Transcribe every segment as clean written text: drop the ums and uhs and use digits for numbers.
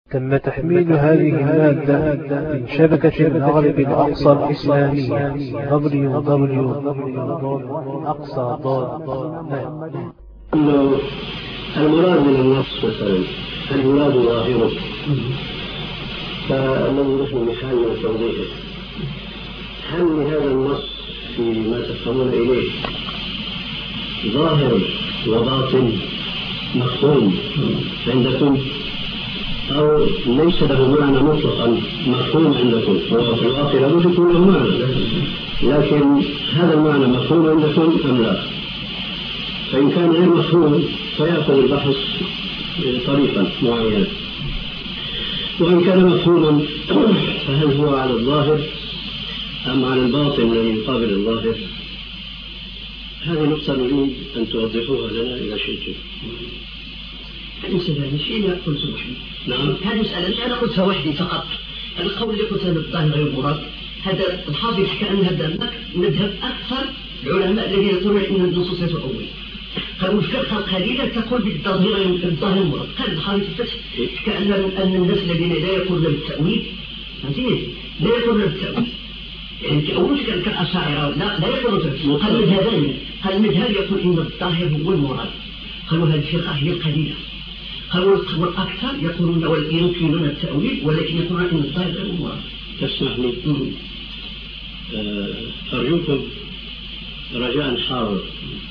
تم تحميل هذه المادة من شبكة المغرب الأقصى الإسلامية www.aqsa.net. المراد من النص مثلا المراد ظاهره، فالذي نحن بحاجة لتوضيحه. هل لهذا النص فيما تفهمون إليه ظاهر وباطن مفهوم عندكم، أو ليس له معنى مطلقا مفهوم عندكم؟ هو في الواقع لابد يكون له معنى، لكن هذا المعنى مفهوم عندكم أم لا؟ فإن كان غير مفهوم فيأخذ البحث طريقا معينا، وإن كان مفهوما فهل هو على الظاهر أم على الباطن الذي يقابل الظاهر؟ هذه نقطة نريد أن توضحوها لنا إذا شئتم. المسألة شيء لا قلت وحدي. نعم. هذه مسألة أنا قلتها وحدي فقط. القول اللي قلته بالظاهر غير مراد، هذا الحافظ حكى أن هذا مذهب أكثر العلماء الذين يقولون أن النصوص لا تؤول. قالوا الفقه القليلة تقول بالظاهر المراد. قال الحافظ الفتح حكى أن الناس الذين لا يقولون بالتأويل، فهمتني؟ لا يقولون بالتأويل. يعني تأويل كالأشاعرة لا يقولون بالتأويل. قال المذهبان، قال المذهب يقول إن الظاهر هو المراد. قالوا هذه الفرقة هي القليلة. قالوا الأكثر يقولون يمكنون التأويل ولكن يقولون إن الظاهر غير المراد. تسمح لي أرجوكم رجاء حار،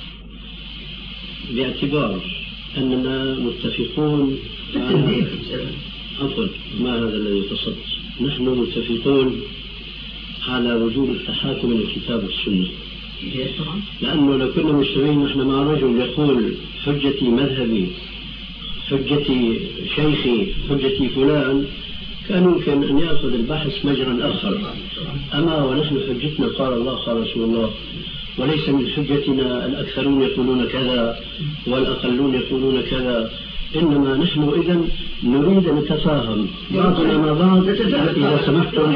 باعتبار أننا متفقون عفوا ما هذا الذي تصدت، نحن متفقون على وجوب التحاكم إلى الكتاب والسنة، لأنه لو كنا مجتمعين نحن مع رجل يقول حجتي مذهبي، حجتي شيخي، حجتي فلان، كان يمكن أن يأخذ البحث مجرا آخر. أما ونحن حجتنا قال الله قال رسول الله، وليس من حجتنا الأكثرون يقولون كذا والأقلون يقولون كذا، إنما نحن إذن نريد أن نتفاهم بعضنا مع بعض. إذا سمحتم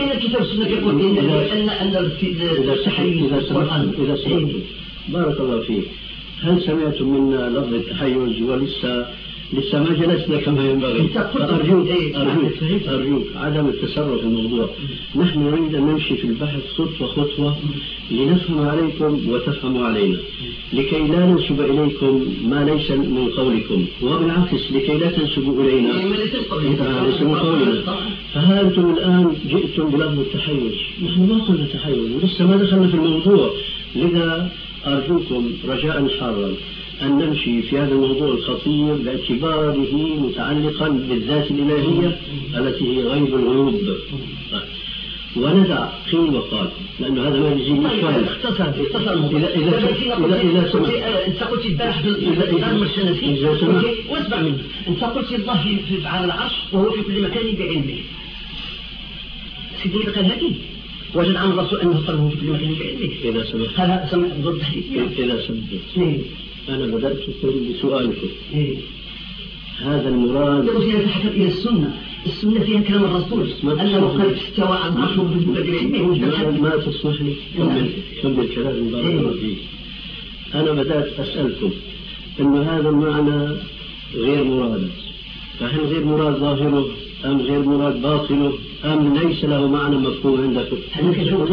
إذا سمحتم بارك الله فيك، هل سمعتم منا لفظ التحيز لسه ما جلسنا كما ينبغي؟ أرجوك عدم التسرع في الموضوع. نحن نريد أن نمشي في البحث خطوة خطوة لنفهم عليكم وتفهموا علينا، لكي لا ننسب إليكم ما ليس من قولكم، وبالعكس لكي لا تنسبوا إلينا ما ليس من قولنا. فها أنتم الآن جئتم بلفظ التحيز، نحن ما قلنا تحيز ولسه ما دخلنا في الموضوع. لذا أرجوكم رجاء حارا أن نمشي في هذا الموضوع الخطير باعتباره متعلقا بالذات الإلهية التي هي غيب الغيوب، وندع قيل وقال، لأن هذا ما يجي إشكال. إذا سمحت أنت قلت البارح واسمع مني، أنت قلت الله على العرش وهو في كل مكان بعلمه. سيدي قال هذه وجد عن الرسول أنه قال في كل مكان بعلمه. إذا سمحت هذا سمع ضد الحديث. إذا سمحت أنا بدأتكم بسؤالكم. هذا المراد يتحدث إلى السنة فيها كلام الرسول أنه قد استوى على العرش ما تسمح لي كمل كلام بارك الله فيك. أنا بدأت أسألكم أن هذا المعنى غير مراد، فهل غير مراد ظاهره أم غير مراد باطنه أم ليس له معنى مفهوم عندكم؟ أنا كنت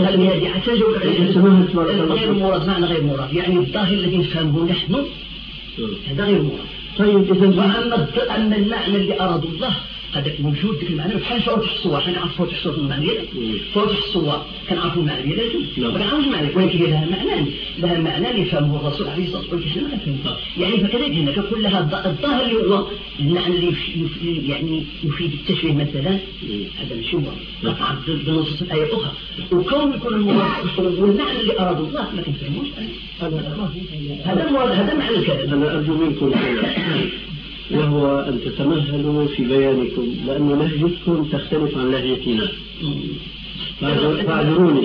غير مراد معنى غير مراد، يعني الظاهر الذي نفهمه نحن هذا غير مراد. طيب إذا وأما المعنى اللي أراد الله هذا موجود ذاك المعنى بحال فوتح الصور، حنا نعرفوا فوتح الصور المعنى فوتح الصور كنعرفوا المعنى ديالها وكنعرفوا المعنى، ولكن لها معنى اللي فهمه الرسول عليه الصلاة والسلام ما فهمه. يعني فكذلك هنا كنقول لها الظاهر اللي هو المعنى اللي يعني يفيد التشبيه مثلا، هذا ماشي مراد قطعا بنصوص الآية الأخرى، وكون يكون المراد والمعنى اللي أراد الله ما كنفهموش. هذا مراد، هذا معنى الكلام. أنا أرجو منكم وهو أن تتمهلوا في بيانكم، لأن لهجتكم تختلف عن لهجتنا. فاعذروني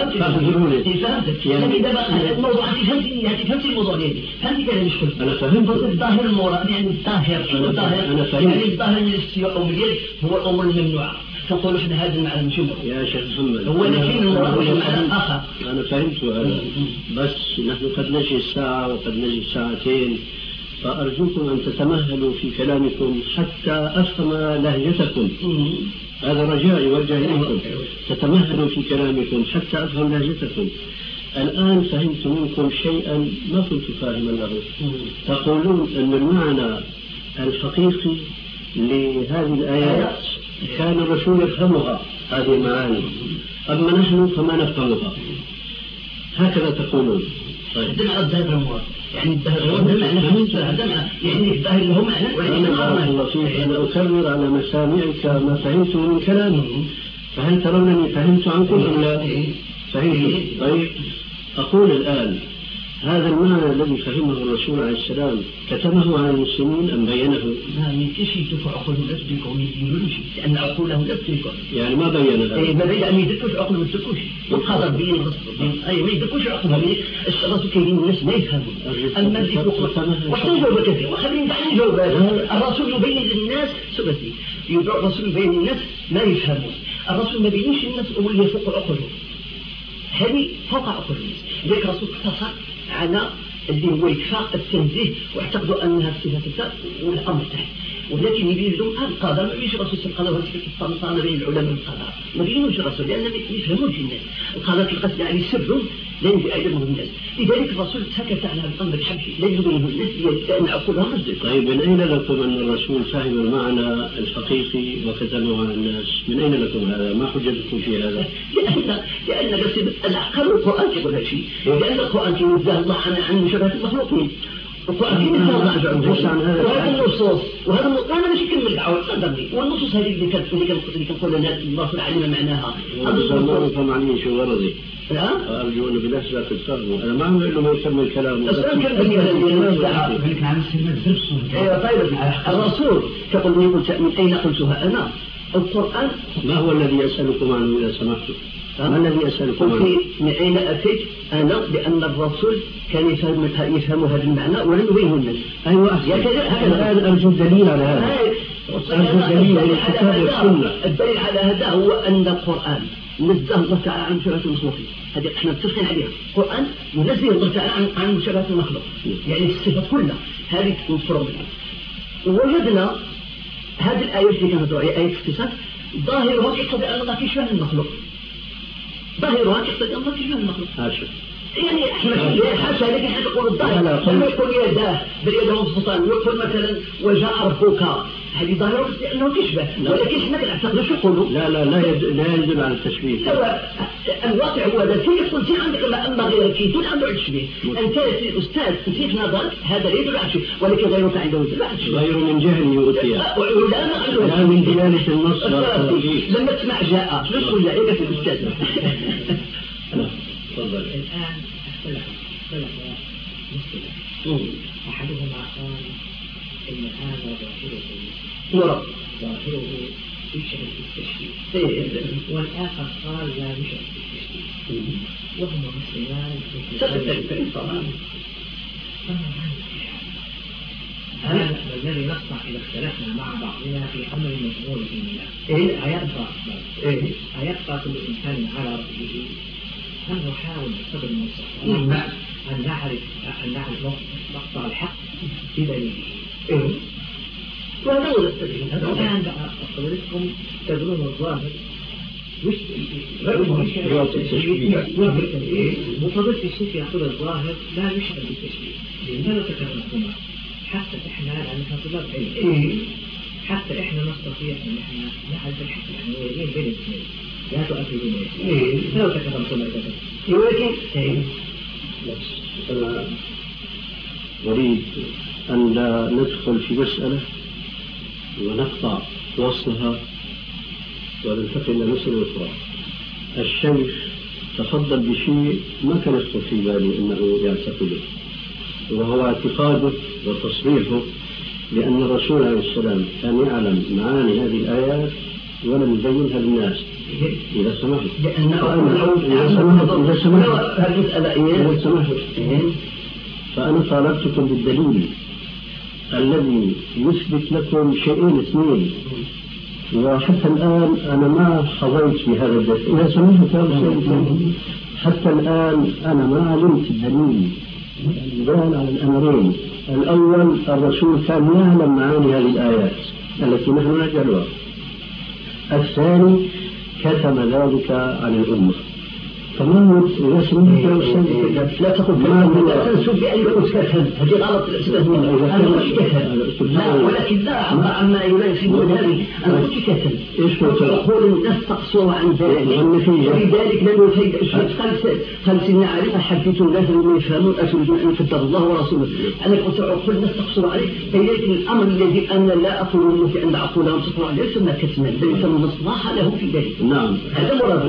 يعني الموضوع فهمت الموضوع ديالي، فهمت كلام مش كله. أنا فهمت الظاهر المراد يعني الظاهر أنا فهمت يعني الظاهر من الاستواء واليد هو الأمور الممنوعة. تقول إحنا هذا المعنى مش مراد يا شيخ محمد، هو لكن المراد المعنى الآخر. أنا فهمت هذا، بس نحن قد نجي الساعة وقد نجي ساعتين، فأرجوكم أن تتمهلوا في كلامكم حتى أفهم لهجتكم. هذا رجاء يوجه إليكم، تتمهلوا في كلامكم حتى أفهم لهجتكم. الآن فهمت منكم شيئا ما كنت فاهما له. تقولون أن المعنى الحقيقي لهذه الآيات كان الرسول يفهمها هذه المعاني، أما نحن فما نفهمها، هكذا تقولون. دمع الدهر الموت، يعني الدهر يعني الدهر له معنى الله فيك. أنا أكرر على مسامعك ما فهمت من كلامه، فهل ترونني فهمت عنكم أم لا؟ فهمت. طيب أقول الآن هذا المعنى الذي فهمه الرسول عليه السلام كتمه على المسلمين أم بينه؟ ما يمكنش يدركوا عقولهم لا تدركهم يقولون شيء، لأن عقولهم لا تدركهم. يعني ما بين هذا؟ ما بين أن يدركوش عقولهم ما يدركوش. والقدر بين أي ما يدركوش عقولهم. الرسول كاينين الناس ما يفهمون. أما اللي وحتى كثير وخلينا نحن نجاوب. الرسول يبين للناس سبتي. الرسول يبين للناس ما يفهمون. الرسول ما بينش الناس اللي فوق عقولهم. هذه فوق عقولهم. لذلك الرسول اقتصر على اللي هو إكفاء التنزيه، واعتقدوا أنها الصفة والأمر تحت. ولكن يبين لهم هذا القضاء ما بينش الرسول القضاء وهذا الطمطان بين العلماء والقضاء ما بينوش الرسول، لأن ما يفهموش الناس. القضاء القصد عليه سرهم لا يمكن أيضا الناس، لذلك الرسول سكت على هذا الأمر بحبش لا يبينه الناس لأن عقولهم مصدق. طيب من أين لكم أن الرسول فهم المعنى الحقيقي وكتمه على الناس؟ من أين لكم هذا؟ ما حجتكم في هذا؟ لأن العقل والقرآن يقول هذا الشيء، لأن القرآن ينزه الله عن مشابهة المخلوقين. القرآن ينزه الله عن هذا، وهذا النصوص وهذا أنا ماشي كلمة دعوة صدقني، والنصوص هذه اللي كنقول لنا الله علم معناها. هذا ما يفهم عليه شو غرضي. أرجو أنه بالله لا تتفهموا. أنا ما أقول له ما يكمل كلامه. بس أنا طيب الرسول تقول من أين قلتها أنا؟ القرآن ما هو الذي أسألكم عنه إذا سمحتم؟ ما الذي أسألكم عنه؟ من أين أتيت أنا؟ بأن الرسول كان يفهم هذا المعنى ولم يبينه الناس. أيوة الآن أرجو الدليل على هذا. أرجو الدليل على الكتاب والسنة. الدليل على هذا هو أن القرآن نزه الله تعالى عن مشابهة المخلوقين. هذه احنا متفقين عليها. القرآن ينزه الله تعالى عن مشابهة المخلوق، يعني الصفات كلها هذه مفروض. ووجدنا هذه الآيات اللي كانت آية اختصاص ظاهرها يقتضي أن الله يشبه المخلوق. ظاهرها يقتضي أن الله يشبه المخلوق. يعني احنا حاشا لكن احنا نقول الظاهر لما يقول يداه باليد مبسوطان يقول مثلا وجاء ربك، هذه ظاهرة لأنه تشبه، ولكن احنا كنعتقد شو يقولوا؟ لا يدل على التشبيه. الواقع هو هذا. كي يقول زين عندك أما غيرك يدل عنده التشبيه. أنت أستاذ في نظرك هذا لا يدل على التشبيه، ولكن غيرك عنده يدل على التشبيه. غير من جهل يؤتي. لا من دلالة النص. لما تسمع جاء شو يقول لعيبة الأستاذ؟ تفضل. الآن اختلف مسألة. أحدهما قال إن هذا ظاهره يشبه التشبيه، والآخر قال لا يشبه التشبيه، وهما مسلمان فما هذا الذي نصنع إذا اختلفنا مع بعضنا في أمر مجموع الله أيبقى كل إنسان على رأيه؟ هل نحاول بقدر المستطاع أن نعرف مقطع الحق بدليله؟ الآن بقى حضرتكم تدرون الظاهر وفضلت الشيخ يقول الظاهر لا يشبه بالتشبيه. لماذا تكررتما؟ حتى إحنا لأنها طلاب علم حتى إحنا نستطيع أن إحنا نعرف الحق يعني بين الاثنين لا تؤثرون لو تكرمتما كذا. ولكن أنا أريد أن لا ندخل في مسألة ونقطع وصلها وننتقل إلى مسألة أخرى. الشيخ تفضل بشيء ما كان يخطر في بالي أنه يعتقده، وهو اعتقاده وتصريحه بأن الرسول عليه السلام كان يعلم معاني هذه الآيات ولم يبينها للناس. إذا سمحت فأنا طالبتكم بالدليل الذي يثبت لكم شيئين اثنين، وحتى الآن أنا ما حظيت بهذا الدليل. إذا سمحت حتى الآن أنا ما علمت الدليل بناء على الأمرين. الأول الرسول كان يعلم معاني هذه الآيات التي نحن نجهلها. الثاني كتم ذلك عن الأمة. فما إذا سمعت لا تقول لا تنسب بأي كتم، هذه غلط الأستاذ. أنا مش كتم، لا، ولكن لا عما يناسب هذه. أنا قلت كتم. إيش قلت؟ أقول الناس تقصوا عن ذلك، ولذلك لم يفيد الشيء. قال سيدنا علي أحدث الناس بما يفهمون أتريدون أن يكذب الله ورسوله. أنا قلت أقول الناس تقصوا عليه، فلذلك الأمر الذي أنا لا أقول منه أن أقول لهم تقصوا عليه ليس كتما، ليس من مصلحة له في ذلك. نعم، هذا مراد.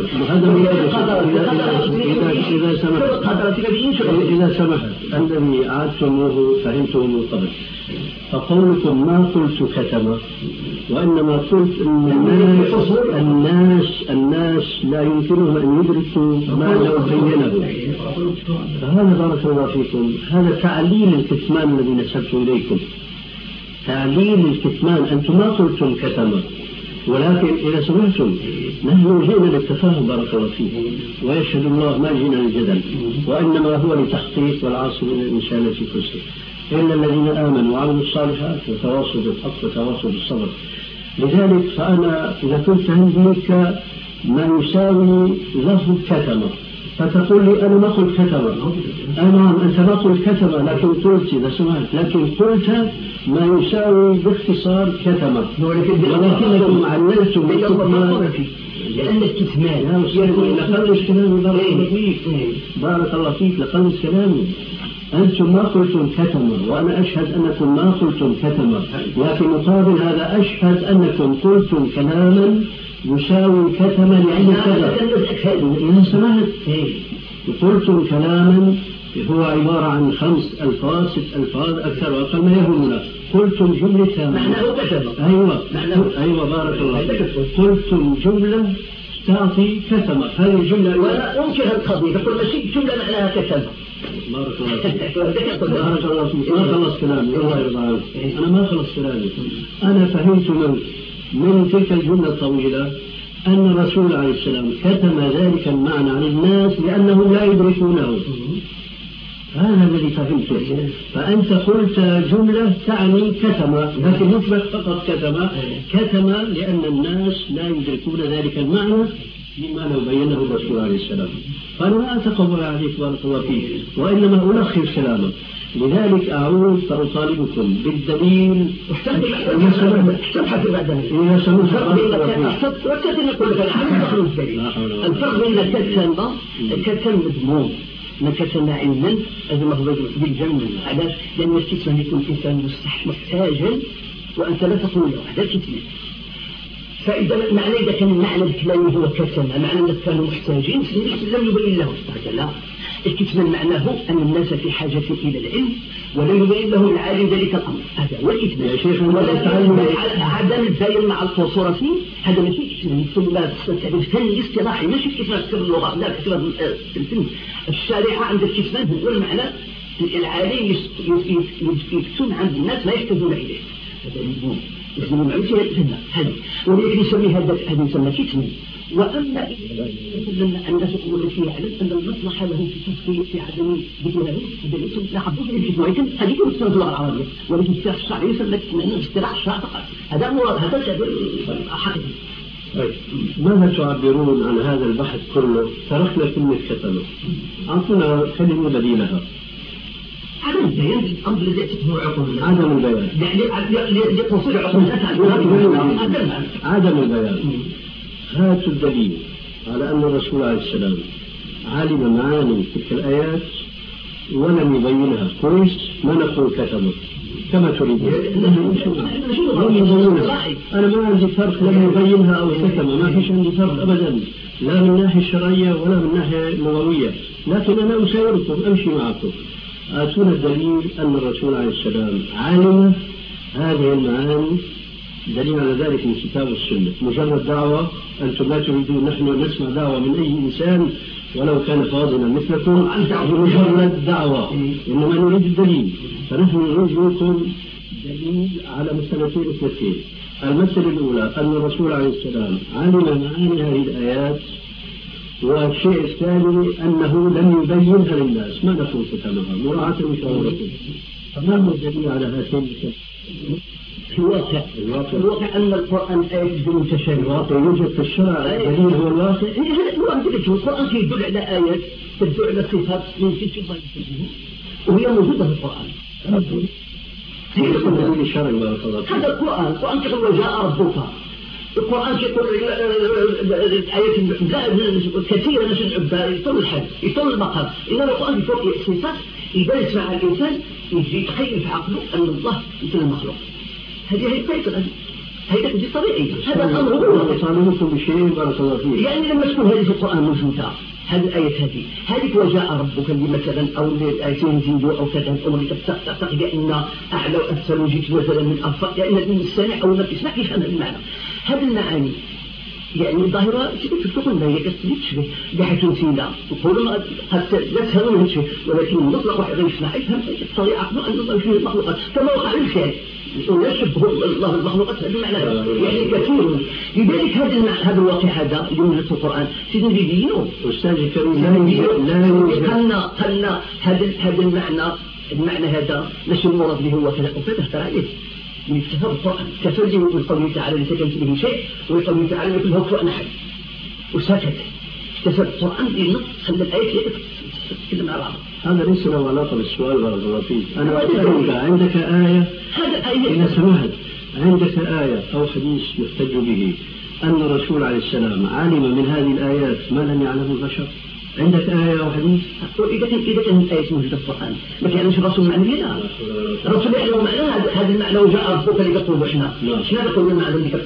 إذا سمحت الذي عادتموه فهمته من قبل، فقولكم ما قلت كتم، وإنما قلت أن الناس لا يمكنهم أن يدركوا ما لو بينه. فهذا بارك الله فيكم هذا تعليل الكتمان الذي نسبت إليكم، تعليل الكتمان. أنتم ما قلتم كتم، ولكن إذا سمعتم نحن جئنا للتفاهم بارك الله فيكم، ويشهد الله ما جئنا للجدل، وإنما هو لتحقيق والعاصم من الإنسان في كل شيء إلا الذين آمنوا وعملوا الصالحات وتواصوا بالحق وتواصوا بالصبر. لذلك فأنا إذا كنت عندك ما يساوي لفظ كتمة فتقول لي أنا ما قلت كتمة. نعم أنت ما قلت كتمة، لكن قلت إذا سمعت، لكن قلت ما يساوي باختصار كتمة، ولكنكم عللتم بالكتمان لأن الكتمان لقلص كلامي. بارك الله فيك لقلص كلامي. أنتم ما قلتم كتمة وأنا أشهد أنكم ما قلتم كتمة، لكن مقابل هذا أشهد أنكم قلتم كلاما يساوي كتمة لأن كذا. إذا سمعت قلتم كلاما هو عبارة عن 5 ألفاظ 6 ألفاظ أكثر وأقل ما يهمنا. قلتم جملة معناه كتمة. أيوة بارك الله. قلتم جملة تعطي كتمة. هذه الجملة ولا أنكر القضية، تقول ماشي جملة معناها كتمة. بارك الله فيك. بارك الله فيك. ما خلص كلامي الله يرضى عنك. أنا ما خلص كلامي. أنا فهمت من تلك الجملة الطويلة أن الرسول عليه السلام كتم ذلك المعنى عن الناس لأنهم لا يدركونه. هذا الذي فهمته. فأنت قلت جملة تعني كتمة، لكن يطلق فقط كتمة لأن الناس لا يدركون ذلك المعنى مما لو بينه الرسول عليه السلام. فأنا لا أتقبل عليك بارك الله فيك، وإنما ألخص كلامك. لذلك أعود فأطالبكم بالدليل. الفرق بين الكتم مذموم من كتم علما أذمه بالجنة. علاش؟ لأن الكتمان يكون الإنسان محتاجا وأنت لا تقول له هذا الكتمان. فإذا معنى إذا كان معنى الكلام هو كتم، معنى أنك كانوا محتاجين لم يبين له لا. الكتمان معناه أن الناس في حاجة إلى العلم ولم يبين له العالم ذلك الأمر. هذا هو الكتمان يا شيخ. ولكن عدم البيان مع القصور فيه هذا ماشي كتمان. ثم التعريف الثاني الاصطلاحي ماشي كتمان في اللغة، لا كتمان في الفن. الشارع عند الكتمان هو المعنى العالم يكتم عند الناس ما يحتاجون إليه. هذا مذموم. لازم نعرفها الفن هذه، ولكن يسمي هذا يسمى كتمان. وأما لما الناس يقولون فيه يعلم أن المصلحة له في التصفية في عدم ذكره بدليل لحظوظ الكتمان، ولكن هذه كلها تسمى اللغة العربية، ولكن الاصطلاح الشرعي يسمى كتمان باصطلاح الشرع فقط. هذا مراد، هذا تعبير حقيقي. ماذا تعبرون عن هذا البحث كله؟ تركنا كلمة كتمة، أعطونا كلمة بديلها. عدم البيان الأمر الذي يتبه عقولنا. عدم البيان يعني لقصور عقولنا. عدم البيان. هاتوا الدليل على أن الرسول عليه السلام علم معاني تلك الآيات ولم يبينها كويس. ما نقول كتمة كما تريدون. أنا ما عندي فرق لم يبينها أو كتمة، ما فيش عندي فرق أبدا، لا من الناحية الشرعية ولا من الناحية اللغوية، لكن أنا أسايركم أمشي معكم. آتونا الدليل أن الرسول عليه السلام علم هذه المعاني. دليل على ذلك من كتاب السنة. مجرد دعوة أنتم لا تريدون، نحن نسمع دعوة من أي إنسان ولو كان فاضلا مثلكم مجرد دعوة، إنما نريد الدليل. فنحن نريد منكم دليل على مسألتين اثنتين. المسألة الأولى أن الرسول عليه السلام علم معاني هذه الآيات والشيء الثاني أنه لم يبينها للناس، ما نقول كتابها مراعاة لشعوركم. فما هو الدليل على هاتين الواقع أن القرآن آيات متشابهة. الواقع يوجد في الشرع، الدليل هو الواقع. القرآن يدل على آيات تدل على صفات من جنس الله وهي موجودة في القرآن. الدليل الشرعي بارك الله فيك. هذا القرآن كيقول وجاء ربك. القرآن يقول الآيات كثيرة مش يطول الحد يطول المقام، إنما القرآن يفوق صفات يبرز مع الإنسان يجي يتخيل في عقله أن الله مثل المخلوق. هذه هي الفكرة، هي دي طبيعي. هذا الأمر هو يطالبكم بشيء بارك الله فيك. يعني لما تكون هذه في القرآن موجودة هذه الآية هذه وجاء ربك اللي مثلا أو الآيتين زيدوا أو كذا الأمر اللي تعتقد بأن أعلى وأسفل وجيت مثلا من أرفع، لأن المستمع أو ما تسمع يفهم المعنى. هذه المعاني يعني ظاهرة تقولنا هي تشبه بحيث تمثيلها وقولوا قد لا تفهمون شيء، ولكن المطلق واحد يسمع يفهم يستطيع عقله أن الله فيه المخلوقات كما وقع الخير ويشبه الله المخلوقات بمعنى يعني كثير. لذلك هذا الواقع هذا جملة القرآن سيدنا بيبينه أستاذ الكريم لا يوجد قلنا هذا المعنى هذا مش المراد به هو كذا وكذا ترى عليه من استفاد القرآن كفرده وقوله تعالى ليس كمثله شيء وقوله تعالى مثل هو كفوا أحد وسكت. استفاد القرآن بالنص خلى الآية تتكلم مع بعض. هذا ليس له علاقة بالسؤال بارك الله فيك. أنا أسألك عندك آية إذا سمحت عندك آية أو حديث يحتج به أن الرسول عليه السلام علم من هذه الآيات ما لم يعلمه البشر؟ عندك آية أو حديث؟ إذا كانت الآية موجودة في القرآن ما كانش الرسول معنى لنا. الرسول يعلم معناها هذا المعنى وجاء ربك لتقول إحنا شنو نقول المعنى اللي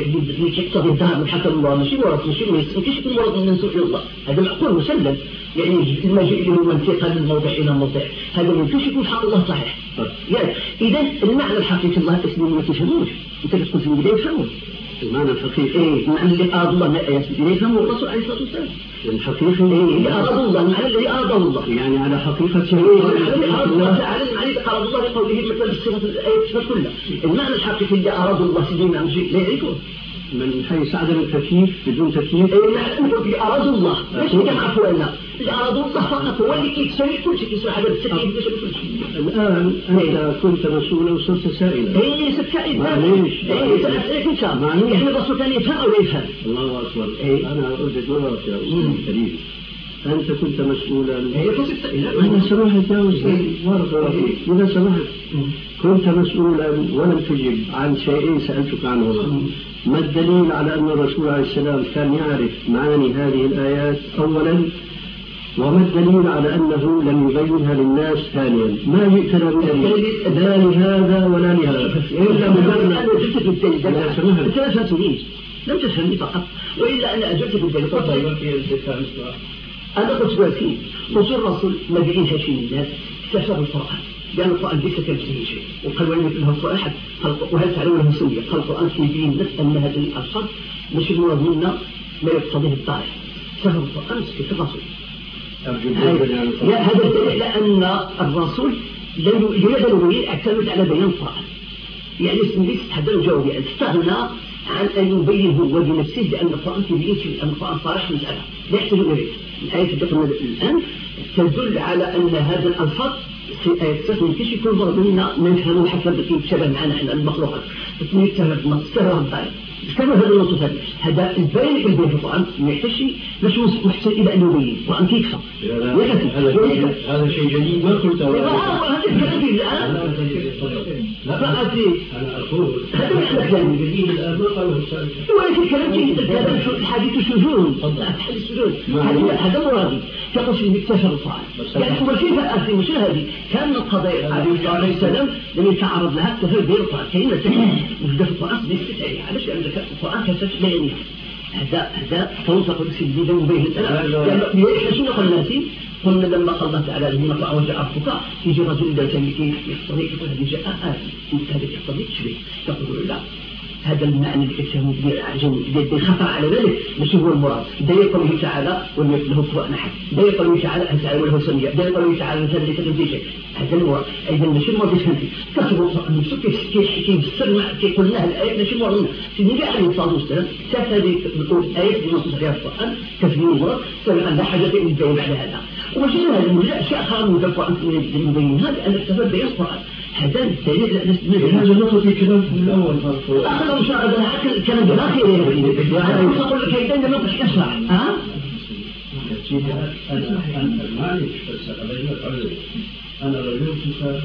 يقتضي الذهب حتى الله ماشي ورد ماشي ما يمكنش يكون مرض من سوء الله. هذا معقول مسلم يعني المجيء اللي هو انتقال من موضع إلى موضع هذا ما يمكنش يكون حق الله صحيح. يعني إذا المعنى الحقيقي الله تسليم ما تفهموش أنت تقول في البداية يفهمون المعنى الحقيقي المعنى اللي أراد الله من الآيات اللي يفهمه الرسول عليه الصلاة والسلام. الحقيقي اللي أراد الله المعنى الذي أراد الله يعني على حقيقة الله تعالى المعنى اللي قال الله لقوله مثل الصفات الآيات الصفات كلها. المعنى الحقيقي اللي أراد الله سيدنا مجيء لا يعرفه من حيث عدم التكييف بدون تكييف. اللي أراد الله ليش كما عفوا لنا اللي أراد الله فقط هو اللي يسوي كل شيء يسوي هذا التكييف يسوي كل شيء. الآن أنت كنت مسؤولا وصرت سائلا. إيه صرت سائل. معليش. إيه سأسألك إن شاء الله. يعني الرسول كان يفهم أو لا يفهم. الله أكبر. أنا أرجع نظرك يا أستاذ الكريم. أنت كنت مسؤولا. أنا سمحت يا أستاذ ورد إذا سمحت كنت مسؤولا ولم تجب عن شيئين سألتك عنهما. ما الدليل على أن الرسول عليه السلام كان يعرف معاني هذه الآيات أولا، وما الدليل على أنه لم يبينها للناس ثانيا؟ ما جئتنا بدليل لا لهذا ولا لهذا إلا مجرد أنا جئت بالدليل. أنت لا تفهمني لم تفهمني فقط وإلا أنا أجبت بالدليل. أنا قلت لك قلت الرسول ما بينها شيء من الناس استفسر القرآن لأن القرآن ليس كمثله شيء وقال ولم يكن له القرآن أحد وهل تعلمونه سنية قال القرآن يبين الناس أن هذه الألفاظ مش المراد منا ما يقتضيه الطائف فهم القرآن في الرسول. هذا الدليل على أن الرسول يدل اعتمد على بيان القرآن يعني ليس هذا الجواب يعني استغنى عن أن يبين هو بنفسه بأن القرآن يبين أن القرآن صالح مسألة لا يحتاج إليه. الآية التي الآن تدل على أن هذا الألفاظ في آيات ما يمكنش يكون ضرب منا نفهمه حسب يتشابه معنا احنا المخلوقات لكن يتفهم النص استفهم الطريق كما هذا النص هذا البيان اللي في القرآن ما يحتاجش مش محتاج إلى أن يبين القرآن كيكفى. هذا شيء جديد ما قلته. هذا الكلام الآن لا أنا أقول هذا الكلام جديد الآن ما قاله السابق. ولكن الكلام جديد الكلام الحديث سجون الحديث سجون هذا مرادي تقول في مكتشف القرآن يعني هو كيف أصلي مش هذه كان القضايا عليه السلام لم يتعرض لها تفهم بين القرآن كلمة وجد في القرآن بيستدعي علاش عندك القرآن كسر بياني هذا تنطق بسجدين وبين يعني شنو قلنا فيه قلنا لما قال الله تعالى لما طلع وجاء ربك يجي رجل لا تملكي يقتضي يقول هذه جاء هذا يقتضي تشبه يقول لا هذا المعنى اللي خطر على ذلك مش هو المراد. دليل قوله تعالى ولم يكن له كفوا احد، دليل قوله تعالى هل تعالى وله سميع، دليل قوله تعالى مثلا ليس كمثله شيء. هذا المراد. ايضا ماشي المراد يفهم كثر نفسه كيفسر كيقول لها الايه ماشي المراد. النبي عليه الصلاه والسلام شاف هذه الايه اللي نص عليها القران كفي المراد سمع لا حاجه يبين بعد هذا. وماشي هذا الموجود اشياء اخرى من القران من هذا ان اكتفى بين القران. هذا الدليل هذا نقطة في كلام الأول مرفوع. أخذ مشاهد هذا الكلام بالآخر أنا أقول لك كيف أن نقص أسرع. أنا معلش بس أنا رجلتك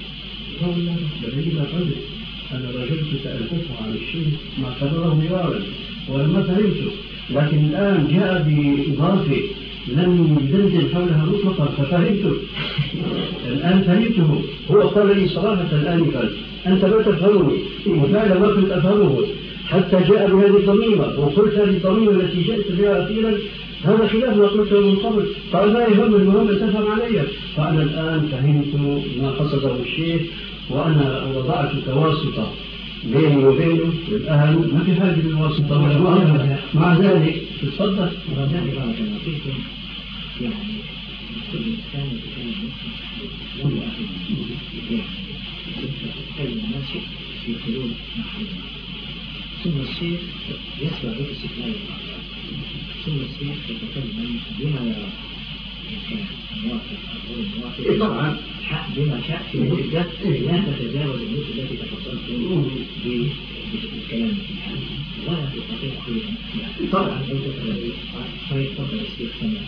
أنا رجلتك سألتك عن الشيء ما كرره مرارا ولما فهمته، لكن الآن جاء بإضافة لم يدندن حولها مطلقا ففهمته. الآن فهمته. هو قال لي صراحة الآن قال أنت لا تفهمني، وفعلا ما كنت أفهمه حتى جاء بهذه الضميمة، وقلت هذه الضميمة التي جاءت بها أخيرا هذا خلاف ما قلته من قبل. قال لا يهم، المهم تفهم علي. فأنا الآن فهمت ما قصده الشيخ، وأنا وضعت تواسطة بيني وبينه. الآن ما في حاجة للواسطة. مع ذلك تفضل. يعني كل إنسان يتكلم له أي ناشئ في حلول محلولة، ثم الشيخ يسمع باستقلال الآخر، ثم الشيخ يتكلم بما يرى إن كان موافق أو غير موافق طبعا بما شاء في المدة لا تتجاوز المدة التي تفصلت بالكلام فيها ولا تستطيع كل طبعا لو تتبعي فيتفضل الشيخ سمع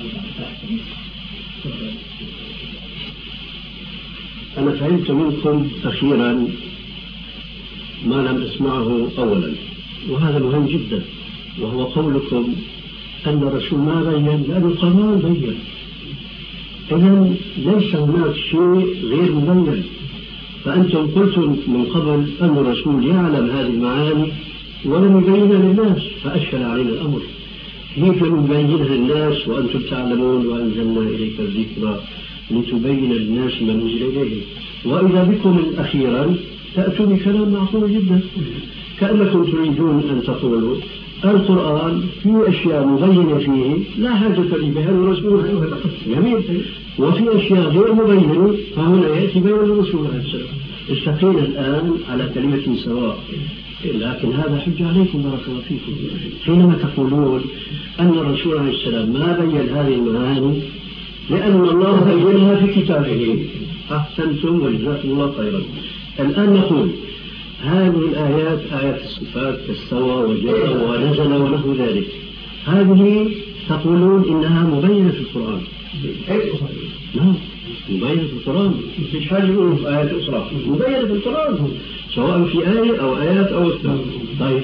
أنا فهمت منكم أخيرا ما لم أسمعه أولا، وهذا مهم جدا، وهو قولكم أن الرسول ما بين لأن القرآن بين. إذن ليس هناك شيء غير مبين. فأنتم قلتم من قبل أن الرسول يعلم هذه المعاني ولم يبينها للناس فأشكل علينا الأمر. كيف نبينها للناس وأنتم تعلمون وأنزلنا إليك الذكر لتبين للناس ما نزل إليه؟ وإذا بكم أخيرا تأتوا بكلام معقول جدا، كأنكم تريدون أن تقولوا القرآن فيه أشياء مبينة فيه لا حاجة لي بها الرسول جميل، وفي أشياء غير مبينة فهنا يأتي بين الرسول عليه السلام. استقينا الآن على كلمة سواء، لكن هذا حجة عليكم بارك الله فيكم حينما تقولون أن الرسول عليه السلام ما بين هذه المعاني لأن الله بينها في كتابه. أحسنتم وجزاكم الله خيرا. الآن نقول هذه الآيات آيات الصفات كاستوى وجاء ونزل ونحو ذلك، هذه تقولون إنها مبينة في القرآن. نعم مبينة في القرآن، مفيش حاجة يقولوا في آيات أخرى، مبينة في القرآن سواء في آية أو آيات أو أكثر. طيب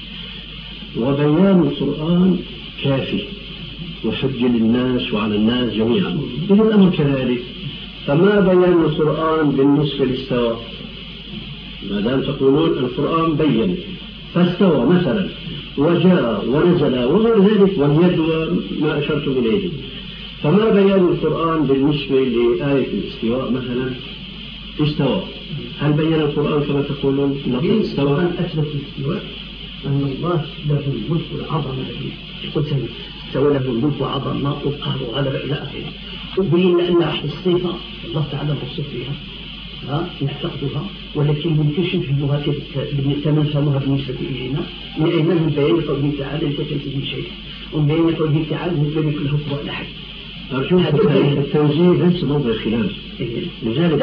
وبيان القرآن كافي وحج للناس وعلى الناس جميعا، إذا الأمر كذلك. فما بيان القرآن بالنسبة للاستوى؟ ما دام تقولون القرآن بين فاستوى مثلا وجاء ونزل وغير ذلك واليد وما أشرت إليه، فما بيان القرآن بالنسبة لآية الاستواء مثلا؟ استوى، هل بين القرآن كما تقولون نقول استوى؟ أن أثبت الاستواء أن الله له الملك والعظمة التي قلت استوى له الملك وعظمة والقهر وغلب إلى آخره، وبين أن أحد الصفة الله تعالى موصوف بها نعتقدها ولكن منكشف في اللغة كما نفهمها بالنسبة إلينا. من أين من بيان قوله تعالى ليس كمثله شيء، ومن بيان قوله تعالى لم يكن له كفوا أحد. أرجو التنزيه ليس موضع خلاف، لذلك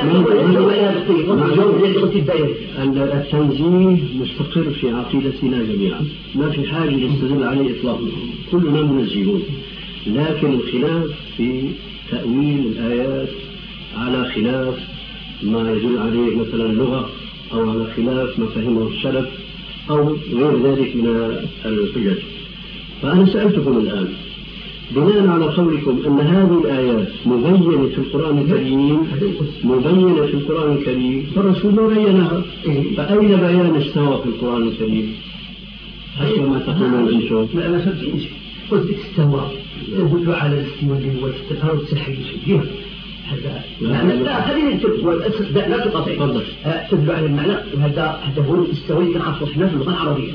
التنزيه مستقر في عقيدتنا جميعا، ما في حاجة نستدل عليه إطلاقا، كلنا منزهون، لكن الخلاف في تأويل الآيات على خلاف ما يدل عليه مثلا اللغة أو على خلاف ما فهمه السلف أو غير ذلك من الحجج. فأنا سألتكم الآن بناء على قولكم أن هذه الآيات مبينة في القرآن الكريم، مبينة في القرآن الكريم، فالرسول ما بينها، فأين بيان استوى في القرآن الكريم؟ حسب ما تقولون أنتم. لا أنا قلت استوى يدل على الاستواء والتفاوت التحريش فيها، لا خلينا لا تقاطع تدل على المعنى، وهذا هو الاستوى كان عرفه احنا في اللغة العربية.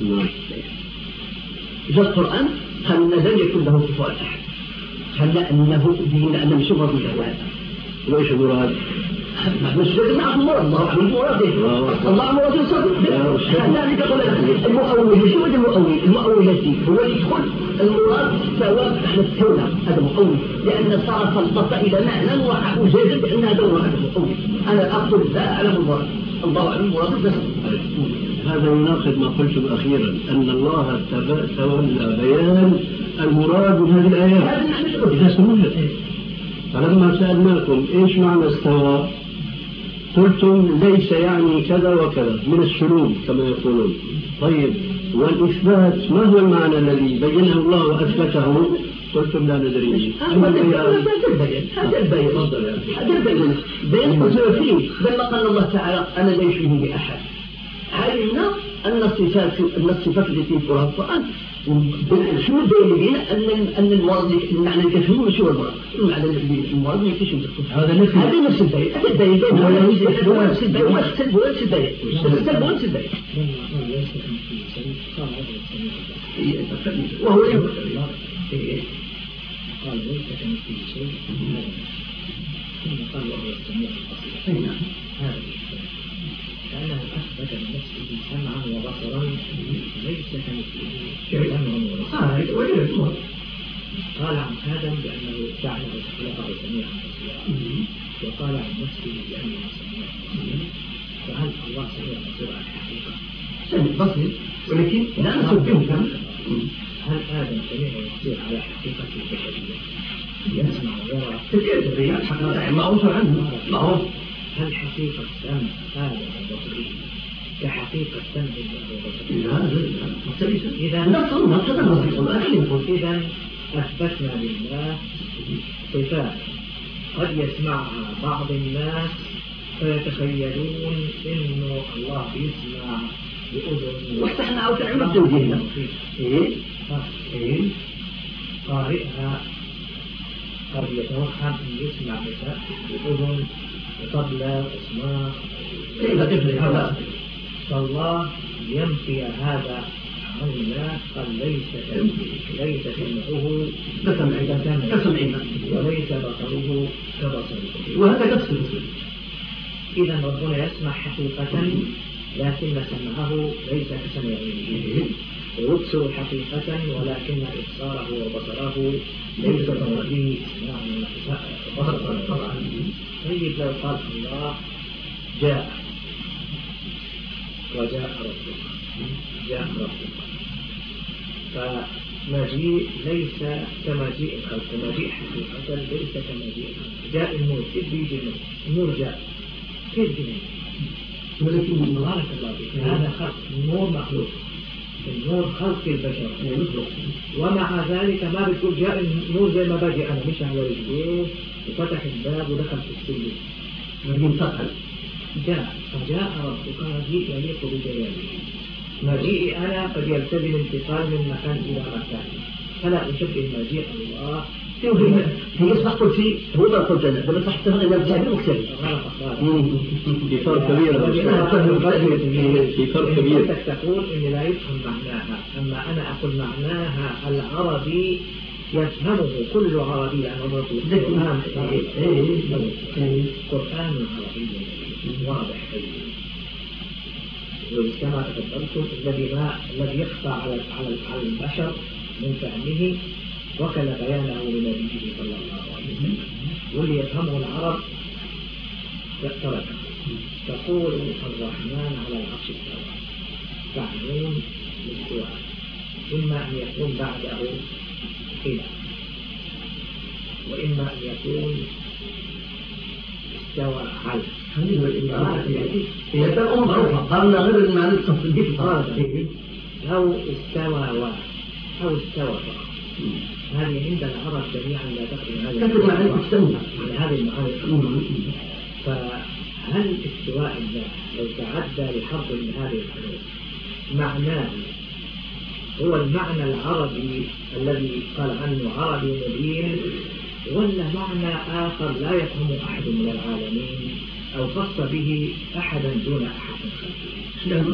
جاء القرآن قال إن لم يكن له كفوا أحد، قال أنه دين أن مش مرضي له. وإيش المراد؟ مش نعرف المراد، الله أعلم المراد. الله أعلم المراد يصدق. لا نقول المؤول شو هذا المؤول؟ المؤول الذي هو يدخل المراد سواء نحن استونا هذا مؤول، لأن صار فلسفة إلى معنى وجدت بأن هذا هو المؤول. أنا أقول لا أعلم المراد، الله أعلم المراد. هذا يناقض ما قلتم أخيرا أن الله تولى بيان المراد من هذه الآيات. إذا سمعت فلما سألناكم إيش معنى استوى قلتم ليس يعني كذا وكذا من السلوك كما يقولون. طيب والإثبات ما هو المعنى الذي بينه الله وأثبته؟ قلتم لا ندري. هذا البيان بين فيه لما قال الله تعالى أنا لا يشبه بأحد. علمنا أن الصفات التي يذكرها القرآن شو الدليل أن المراد المعنى الكافي مش هو المراد، المعنى المراد ما يكفيش هذا نفس الدليل. هذا الدليل نفس الدليل وهو قال ليس كمثله شيء ثم قال وهو السميع البصير. هذا كأنه أثبت لنفسه سمعا وبصرا ليس كمثله سمعا وبصرا. قال عن آدم بأنه جعله خلقه سميعا بصيرا، وقال عن نفسه بأنه سميع بصير. فهل الله سميع بصير على الحقيقة؟ سميع بصير ولكن لا نصدقه. هل آدم سميع بصير على حقيقة البشرية؟ يسمع ويرى البشرية الحقيقة معروف عنه معروف. هل حقيقة سمع آدم وبصره كحقيقة سمع الله وبصره؟ إذا أثبتنا لله صفات قد يسمعها بعض الناس فيتخيلون إنه الله يسمع بأذن واحنا أو تعمل التوجيه قارئها قد يتوهم أن يسمع بأذن طبلة اسماء فالله ينفي هذا عن الله. قال ليس سمعه كسمعنا وليس بصره كبصره، وهذا نفس الاسم. إذا ربنا يسمع حقيقة لكن سمعه ليس كسمعه، ويبصر حقيقة ولكن إبصاره وبصره ليس كمثله سماعا. طيب لو قال الله جاء وجاء ربك فمجيء ليس كمجيء الخلق، مجيء حقيقة ليس كمجيء الخلق. جاء النور كيف بيجي النور جاء كيف بيجي ولكن بارك الله فيك هذا خلق النور مخلوق، النور خلق البشر ومع ذلك ما بتقول جاء النور زي ما باجي أنا مش على رجليه وفتح الباب ودخل في السجن لكن فقط فجاء ربك مجيء يليق بجلاله. مجيئي أنا قد يلتزم انتقال من مكان إلى مكان، فلا أشبه مجيء الله هي يصبح قلت فيه هو ما قلت أنا بل صح تفهم إلى الجهل مختلف في فرق كبير في فرق كبير. أنت تقول إن لا يفهم معناها، أما أنا أقول معناها العربي يفهمه كل عربي لأنه القرآن عربي واضح وكما تفضلتم الذي يخفى على البشر من فهمه وكل بيانه لنبيه صلى الله عليه وسلم واللي يفهمه العرب تركه. تقول الرحمن على العرش استوى تعنون الاستواء، إما أن يكون بعده خلاف وإما أن يكون استوى على هي تكون معروفة قبل غير المعنى التصديق أو استوى أو استوى فقط. هذه عند العرب جميعا لا تقل هذه المعاني. فهل استواء الله لو تعدى لحرف من هذه الحروف معناه هو المعنى العربي الذي قال عنه عربي مبين ولا معنى آخر لا يفهمه أحد من العالمين أو خص به أحدا دون أحد خلفه؟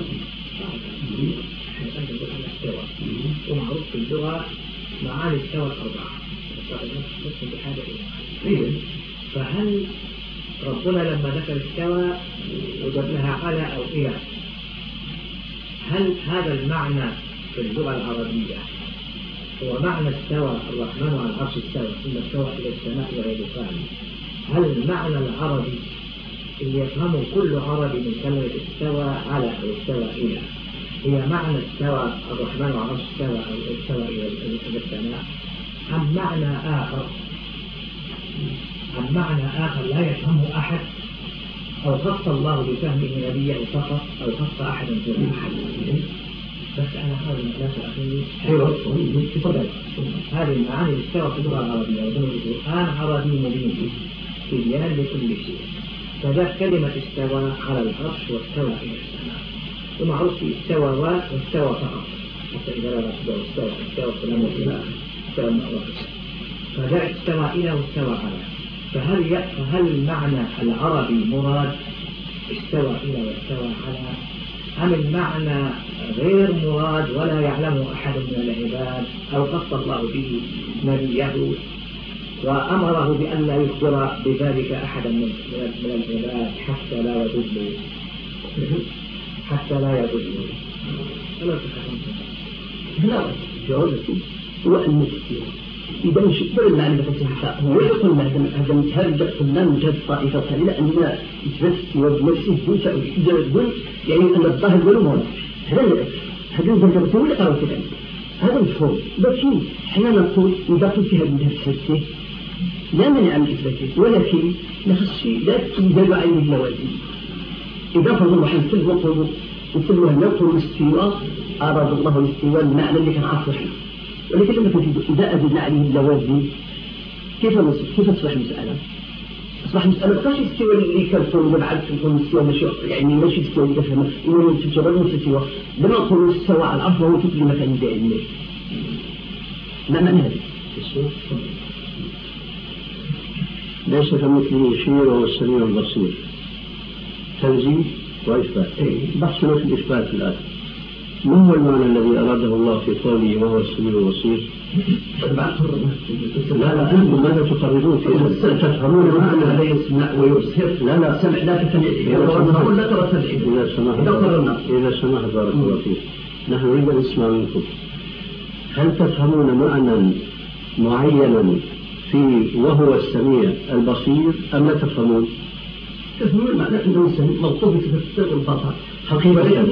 الاستواء ومعروف في اللغة معاني استوى الأربعة نفس بحاجة إلى فهل ربنا لما ذكر استوى وجد لها على أو إلى، هل هذا المعنى في اللغة العربية هو معنى استوى الرحمن على العرش استوى ثم استوى إلى السماء وغير ذلك؟ هل المعنى العربي اللي يفهمه كل عربي من كلمة استوى على أو استوى إلى هي معنى استوى الرحمن على العرش استوى أو استوى إلى السماء، أم معنى آخر لا يفهمه أحد أو خص الله بفهمه نبيه فقط أو خص أحدا دون أحد؟ بس أنا هذا الأساس الأخير تفضل. هذه المعاني استوى في اللغة العربية وضمن القرآن عربي مبين تبيان لكل شيء. فذا كلمة استوى على العرش واستوى إلى السماء، ومعروف استوى واستوى فقط حتى إذا لا استوى فلم إلى استوى فذا استوى إلى واستوى على. فهل المعنى العربي مراد استوى إلى واستوى على، أم المعنى غير مراد ولا يعلمه أحد من العباد أو خص الله به نبيه وأمره بأن لا يخبر بذلك أحدا من العباد حتى لا يضلوا فلا تفهم. لا جوابكم هو المسكين إذا مش قبل المعرفة الحق هو يقول هذا متهرج قلنا من جهة الطائفة الثانية أننا يتبسي وبنفسه يقول يعني أن الظاهر ولا مراد هذا الزنجرة ولا قرأت ذلك هذا مفهوم. لكن حين نقول إذا قلت هذا من جهة السلسة لا منع من إثباته، ولكن لا تزال عين اللوازم. إذا فرض الله حنسل وقلوا نقول الاستواء أراد الله الاستواء المعنى اللي كان عصر حين، ولكن لما تجد إذا أزدنا عليه اللوازم كيف تصبح المسألة؟ أصبح المسألة فاش الاستواء اللي كنقول مبعد تكون الاستواء ماشي يعني ماشي الاستواء اللي كفهمه إنه الاستواء لما نقول استوى على الأرض وهو في كل مكان دائما ما معنى هذا؟ ليس كمثله شيء وهو السميع البصير. تنزيه وإثبات. بحثنا في الإثبات الآن. ما هو المعنى الذي أراده الله في قوله وهو السميع البصير؟ لا أنتم ماذا تقررون فيه؟ تفهمون معنى لا يسمع ويبصر لا سمع لا تسمع لا ترى سمع إذا سمحت بارك الله فيك نحن نريد أن نسمع منكم. هل تفهمون معنى معينا في وهو السميع البصير أم لا تفهمون؟ تفهمون معنى أنه موصوف في البصر حقيقة.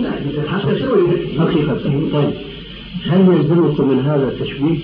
طيب هل يلزمكم من هذا التشبيه؟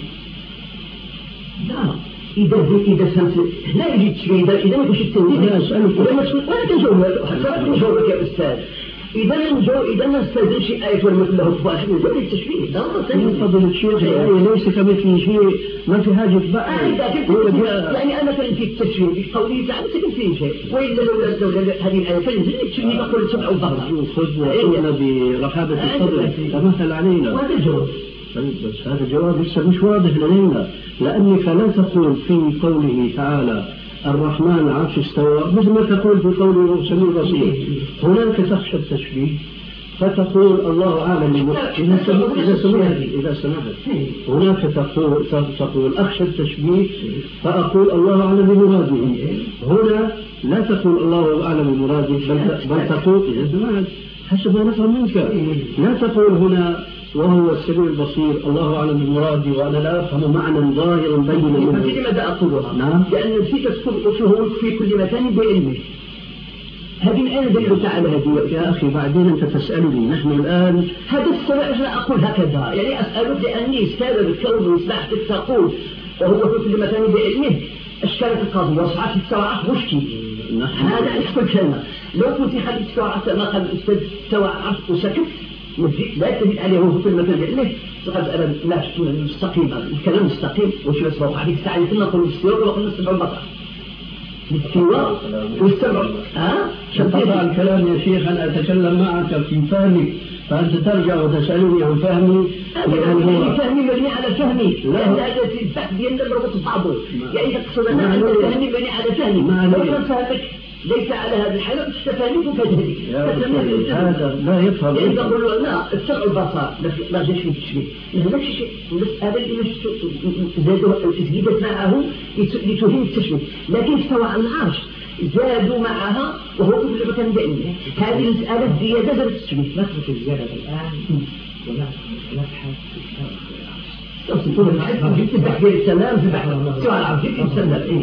لا إذا فهمت لا يجي تشبيه إذا ما كنتش التنزيل لا أسألك ولا تنجوبك يا أستاذ. إذا ما استاذن شيء آية والمثل له صباح يجب التشبيه ده من فضل الشيخ ليس كمثل شيء ما في حاجة يعني أنا كان في التشبيه في قوله تعالى سكن فيه شيء وإلا لولا هذه الآية فلنزل التشبيه نقول سبع الضغط خذ وقلنا برحابة الصدر تمثل علينا وهذا الجواب. بس هذا الجواب لسه مش واضح لدينا لأنك لا تقول في قوله تعالى الرحمن عرش استوى مثل ما تقول في قوله سميع بصير. هناك تخشى التشبيه فتقول الله أعلم إذا سمحت هناك تقول أخشى التشبيه فأقول الله أعلم بمراده. هنا لا تقول الله أعلم بمراده بل تقول إذا سمحت حسب ما نفهم منك. لا تقول هنا وهو السميع البصير الله أعلم بمرادي وأنا لا أفهم معنى ظاهرا بينا منه. لماذا أقولها؟ نعم. لأن فيك تذكر في كل مكان بعلمه. هذه الآن دلت على هذه. يا أخي بعدين أنت تسألني نحن الآن هذا السبب أنا أقول هكذا يعني أسألك لأني سبب الكون وسمعت تقول وهو في كل مكان بعلمه أشكالت القضية وصعت السواعة مشكل. هذا أشكال كلمة لو كنت خليت السواعة ما قال الأستاذ السواعة وسكت لا تجد عليه في كل مكان بعلمه فقد أنا لا تكون المستقيم الكلام مستقيم وشو يسمعوا عليك ساعة كنا نقول الاستواء وقلنا السبع البطر الاستواء والسبع شطط الكلام يا شيخ أنا أتكلم معك في فهمي فأنت ترجع وتسألني عن فهمي فهمي مبني على فهمي، لأن هذا البحث ديالنا مربوط ببعضه، يعني تقصد أن الفهمي مبني على فهمي، لو كان فهمك ليس على هذه الحالة تستفهمي وكذلك هذا لا يفهم. يعني نقول لا السمع البصر ما جاش في التشبيه، هذا الشيء المسألة اللي زادوا زيدت معه لتهم التشبيه، لكن استوى على العرش زادوا معها وهو كل مكان دائما. هذه المسألة زيادة زادت التشبيه. نترك الزيادة الآن ونبحث في الشرع والعرش. تقول الحكم جبت البحث ديال السلام في البحث استوى على العرش جبت السلام إيه.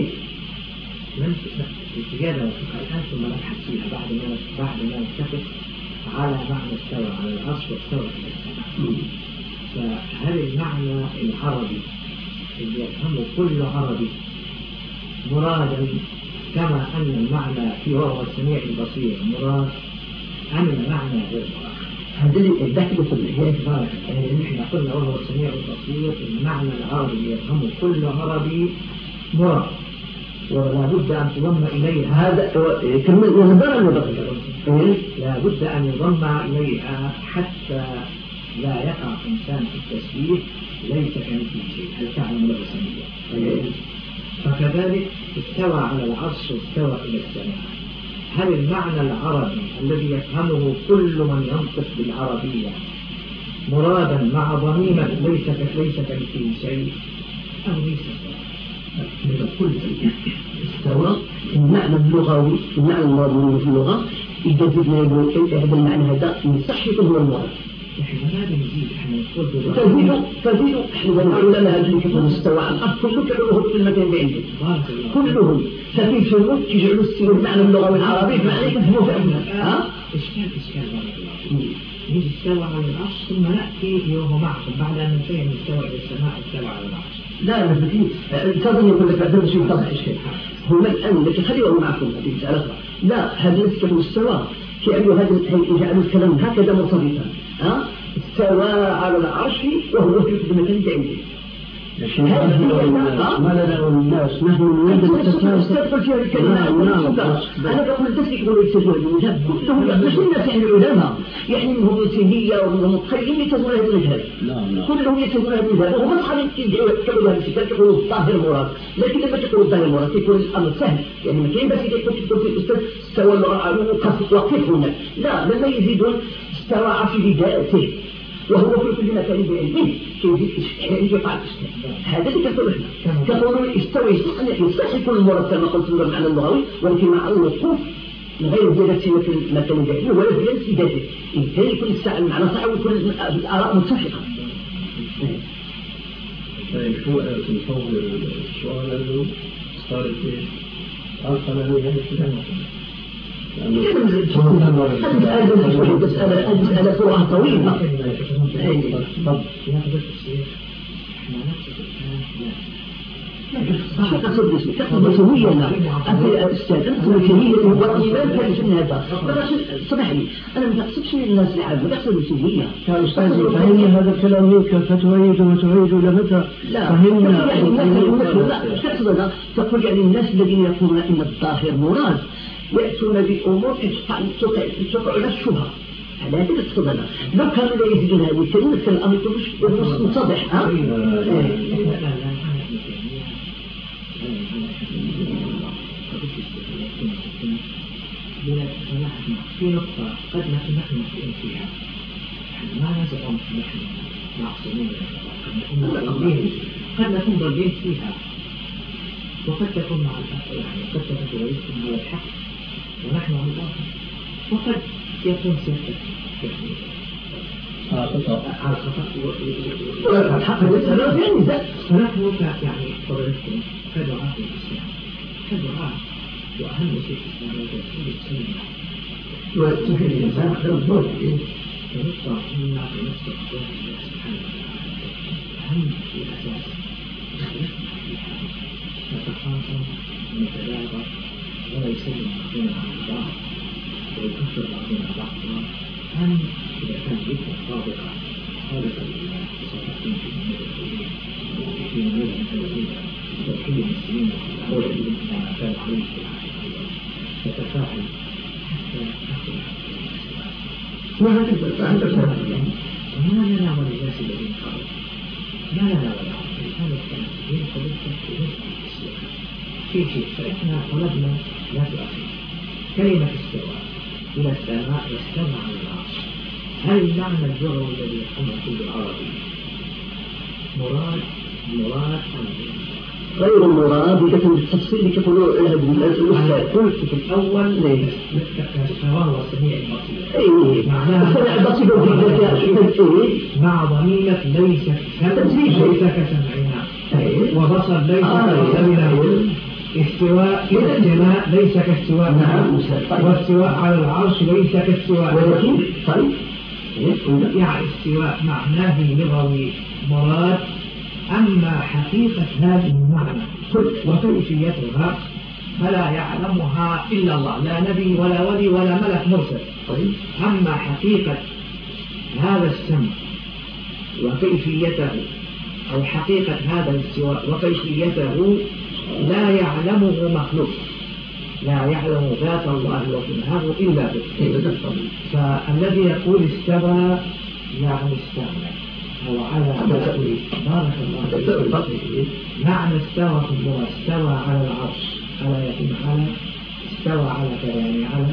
الزيادة الآن ثم نبحث فيها بعد ما نتفق على معنى استوى على العرش واستوى في السماء. فهل المعنى العربي اللي يفهمه كل عربي مرادا كما أن المعنى في وهو السميع البصير مراد أم المعنى غير مراد؟ هذا اللي البحث بالطبيعي نحن قلنا وهو السميع البصير المعنى العربي اللي يفهمه كل عربي مراد ولا بد أن تضم إليها هذا كلمة نظرا لا بد أن يضم إليها حتى لا يقع إنسان في التسبيح ليس كمثله شيء. هل تعلم له سمية؟ فكذلك استوى على العرش واستوى إلى السماء. هل المعنى العربي الذي يفهمه كل من ينطق بالعربية مرادا مع ضميمة ليس كمثله شيء أو ليس كل استوى المعنى اللغوي المعنى الماضي في اللغة إذا زدنا يقول هذا المعنى هذا يصح يكون هو المراد. نحن لا نزيد احنا نقول تزيدوا احنا العلماء هذول كيفهم استوى على الأرض كلهم كانوا في المكان بعيد كلهم ففي شروط يجعلوا استوى المعنى اللغوي العربي معنى يفهموا فهمنا إشكال يجي استوى على العرش ثم نأتي يوم معكم بعد أن ننتهي من استوى إلى السماء استوى على العرش. لا مثلين تظن يقول لك هذا شيء طرح إشكال هما الآن لكن خليهم معكم هذه مسألة لا هذا نسكت مستوى كأنه هذا يجعل الكلام هكذا مرتبطا استوى على العرش وهو في المكان بعيد. ما لنا الناس نحن نريد نستدخل فيها الكلمات أنا بقول تسلك ولو يسجل بالمجهد كلهم مش الناس يعني العلماء يعني منهم يسيرية ومنهم متخيلين يتجون هذا المجهد كلهم يتجون هذا المجهد وهم أصحاب يتكلموا هذا الشكل يقولوا الظاهر المراد لكن لما تقول الظاهر المراد يكون الأمر سهل يعني ما كاين بس يقول في الأستاذ استوى وقف هنا لا لما يزيدون استوى في ذاته وهو في كل مكان بعلمه كيف يقع الإشكال هذا اللي كنقول احنا كنقولوا استوى يصح يكون المراد كما قلت بالمعنى اللغوي ولكن مع الوقوف من غير زيادة في مكان بعلمه ولا زيادة في ذاته إن كان يكون المعنى صحيح ويكون الآراء متفقة. طيب هو تنفوض السؤال أنه صارت إيش؟ ألقنا لي مسألة فروعها طويلة. تقصد بسوية لا أستاذ بسوية والإيمان كان في هذا صبح لي أنا ما أقصدش الناس العامة أقصد بسوية يا أستاذ فهمنا هذا الكلام منك فتعيد لمتى فهمنا لا تقصد هذا تقول يعني الناس الذين يقولون إن الظاهر مراد يأتون بأمور تقع على الشبهة هذا هذا الصدمة لو كانوا لا يزيدون هذه الكلمة كان الأمر يكون متضح في نقطة قد نحن نحن فيها ما نزعم نحن معصومين قد نكون ضالين فيها وقد تكون مع الحق يعني قد تكون رئيسكم على الحق ونحن على الآخر وقد يكون سياسة على الخطأ الحق والسلام يعني ذات فنحن يعني فضلتكم كدعاء الإسلام كدعاء وأهم شيء في الإسلام هو توحيد السنة وتوحيد الإنسان خلص فنطلع منا بنفس الله سبحانه وتعالى أهم في الأساس نختلفنا فيها نتخاصم ونتدابر ولا يسلم بعضنا على بعض ويكفر بعضنا بعضا أم إذا كان ذكر صادقة لله وصدقين في المدى في المدى توحيد المسلمين وتوحيد ما كان عليه في العالم فتفاعل حتى نصل ما هذا عندك ما لنا وللناس الذين قبلوا ما لنا ولا هذا الكلام يدخل التفكير في شيء فإحنا طلبنا لا تؤخر كلمة استواء إلى السماء واستوى على العرش. هل المعنى اللغوي الذي يفهمه كل عربي مراد غير المراد يتم التفصيل كفلوع الأستاذ قلت في الأول ليس فهو سميع البصير معناه مع ضميمة ليس كسمعنا وبصر ليس كسمعنا استواء إلى السماء ليس كاستواء واستواء على العرش ليس كاستواء يعني استواء معناه لغوي مراد. أما حقيقة هذه المعنى وكيفيتها فلا يعلمها إلا الله لا نبي ولا ولي ولا ملك مرسل. أما حقيقة هذا السمع وكيفيته أو حقيقة هذا الاستواء وكيفيته لا يعلمه مخلوق لا يعلم ذات الله وكنهاه إلا به. فالذي يقول استوى يعني استعمل أو على بارك الله معنى استوى في اللغة استوى على العرش على يتم على استوى على كلام على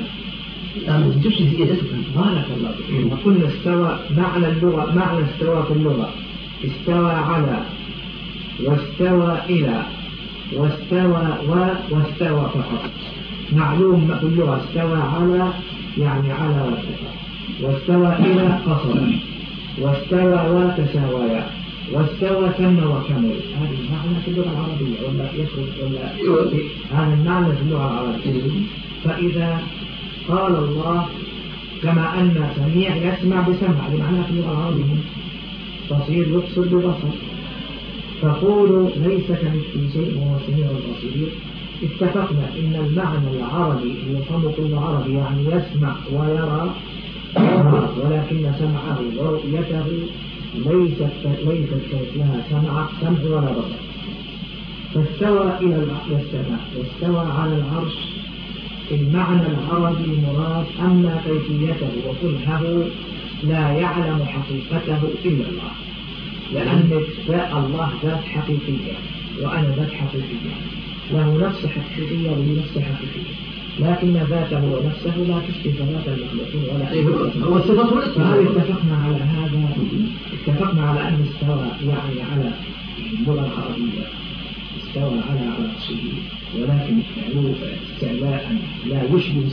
بارك الله وقلنا استوى معنى اللغة معنى استوى في اللغة استوى على واستوى إلى واستوى واستوى فقط. معلوم في اللغة استوى على يعني على وارتفع واستوى إلى قصر واستوى وتساويا واستوى تم وكمل. هذا المعنى في اللغة العربية ولا يخرج ولا هذا المعنى في اللغة العربية. فإذا قال الله كما أن سميع يسمع بسمع بمعنى في اللغة العربية بصير يبصر ببصر فقولوا ليس كمثله شيء وهو السميع البصير. اتفقنا إن المعنى العربي يفهم كل عربي يعني يسمع ويرى ولكن سمعه ورؤيته ليست كمثلها سمع ولا بصر. فاستوى إلى السماء واستوى على العرش المعنى العربي مراد. أما كيفيته وكنهه لا يعلم حقيقته إلا الله لأن الله ذات حقيقية وأنا ذات حقيقية له نفس حقيقية وله نفس حقيقية لكن ذاته ونفسه لا تشبه ذات المخلوقين ولا فهل اتفقنا على هذا؟ اتفقنا على أن استوى يعني على اللغة العربية استوى على عرشه ولكن علو استعلاء لا يشبه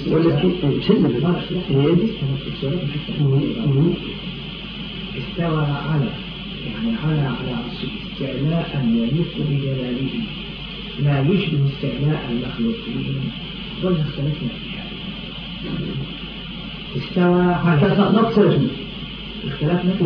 استوى على يعني على عرشه استعلاء يليق بجلاله لا يشبه استعلاء المخلوقين. ظل اختلفنا في هذا. استوى على اختلفنا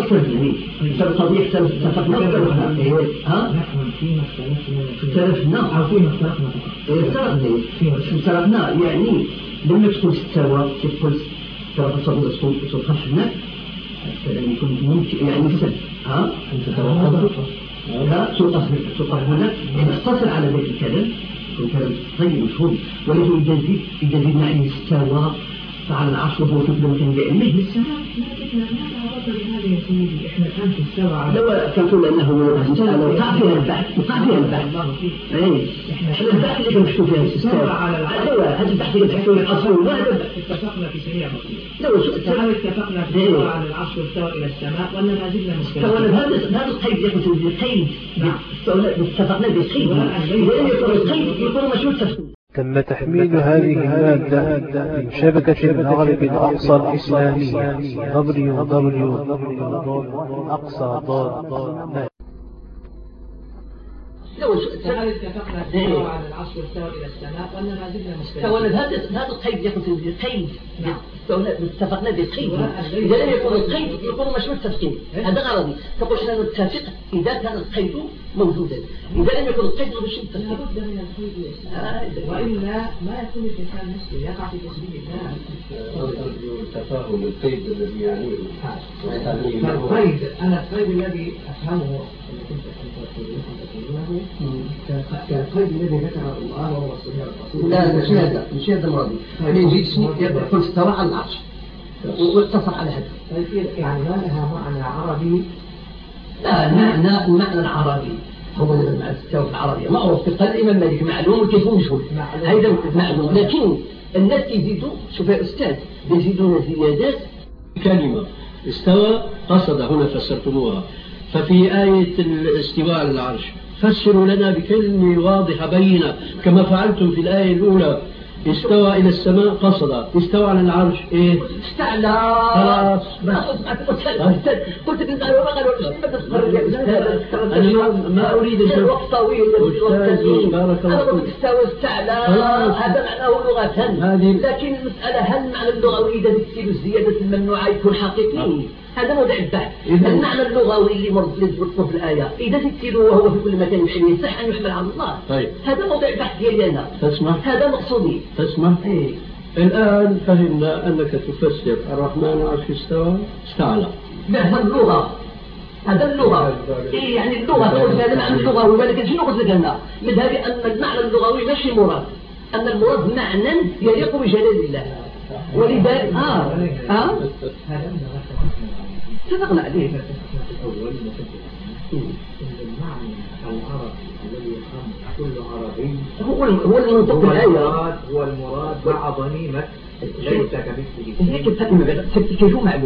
اختلفنا يعني لما تكون استوى تقول تصور سلطة هناك الكلام يكون ممكن يعني مثل أنت لا سلطة هناك يعني اختصر على ذلك الكلام يكون كلام طيب مفهوم. ولكن إذا زدنا عليه استوى فعلى العرش وهو في كل مكان بعلمه للسماء هذه يا سيدي احنا الآن في السوى على لو تقول أنه وقع فيها البحث احنا البحث اللي كنشوف فيها السوى على العرش هذا البحث اللي بحثوا الأصل اتفقنا في سريع بسيط هل اتفقنا في السوى على العرش واستوى إلى السماء ولا ما زلنا مختلفين؟ هذا القيد يكون بالقيد اتفقنا بالقيد لأن يكون القيد يكون مشروط تفصيل. تم تحميل هذه المادة من شبكة المغرب الأقصى الإسلامية www.aqsa.net. هل اتفقنا في السوى على العرش واستوى إلى السماء ولا ما زلنا مختلفين؟ هذا القيد يكون بالقيد اتفقنا بالقيد إذا لم يكن القيد يكون مشروط تفصيل. هذا غرضي تقول أننا نتفق إذا كان القيد موجودا إذا لم يكن القيد مشروط تفصيل لابد من القيد وإلا ما يكون الإنسان نفسه يقع في تشبيه الله. تفاهم القيد الذي يعنيه القيد أنا القيد الذي أفهمه اللي كنت تقوله كالقيد الذي ذكره الله وهو السميع البصير. لا مش هذا الماضي يعني جيت اسمي يقول استوى على العرش واقتصر على هذا. يعني ما لها معنى عربي؟ لا، المعنى العربي هو الاستواء العربي معروف في قال الإمام مالك معلوم كيف مجهول، هذا معلوم. لكن الناس يزيدوا، شوف يا أستاذ، يزيدون زيادات. كلمة استوى قصد هنا فسرتموها، ففي آية الاستواء على العرش فسروا لنا بكلمة واضحة بينة كما فعلتم في الآية الأولى. استوى إلى السماء قصد، استوى على العرش إيه؟ استعلى. خلاص قلت لك أنا ما أريد الوقت طويل. بارك الله فيك. استوى استعلى هذا معناه لغة، لكن المسألة هل معنى اللغوي إذا تكتب الزيادة الممنوعة يكون حقيقي؟ هذا موضع البحث. المعنى اللغوي اللي مرتبط في الآية إذا تكتبه وهو في كل مكان يحمل صح أن يحمل على الله. طيب. هذا موضع البحث ديالي أنا. تسمح؟ هذا مقصودي. تسمح؟ إيه. الآن فهمنا أنك تفسر الرحمن عرش استوى استعلى. هذا اللغة، هذا اللغة. إيه يعني اللغة تقول هذا المعنى اللغوي، ولكن شنو قلت لك أنا؟ مذهبي أن المعنى اللغوي ماشي مراد، أن المراد معنى يليق بجلال الله. ولذلك اتفقنا عليه. الأول المعنى العربي الذي يفهم كل عربي هو المنطق الآية، هو المراد مع ضميمة ليس كمثله. هيك الكلمة كيف معلوم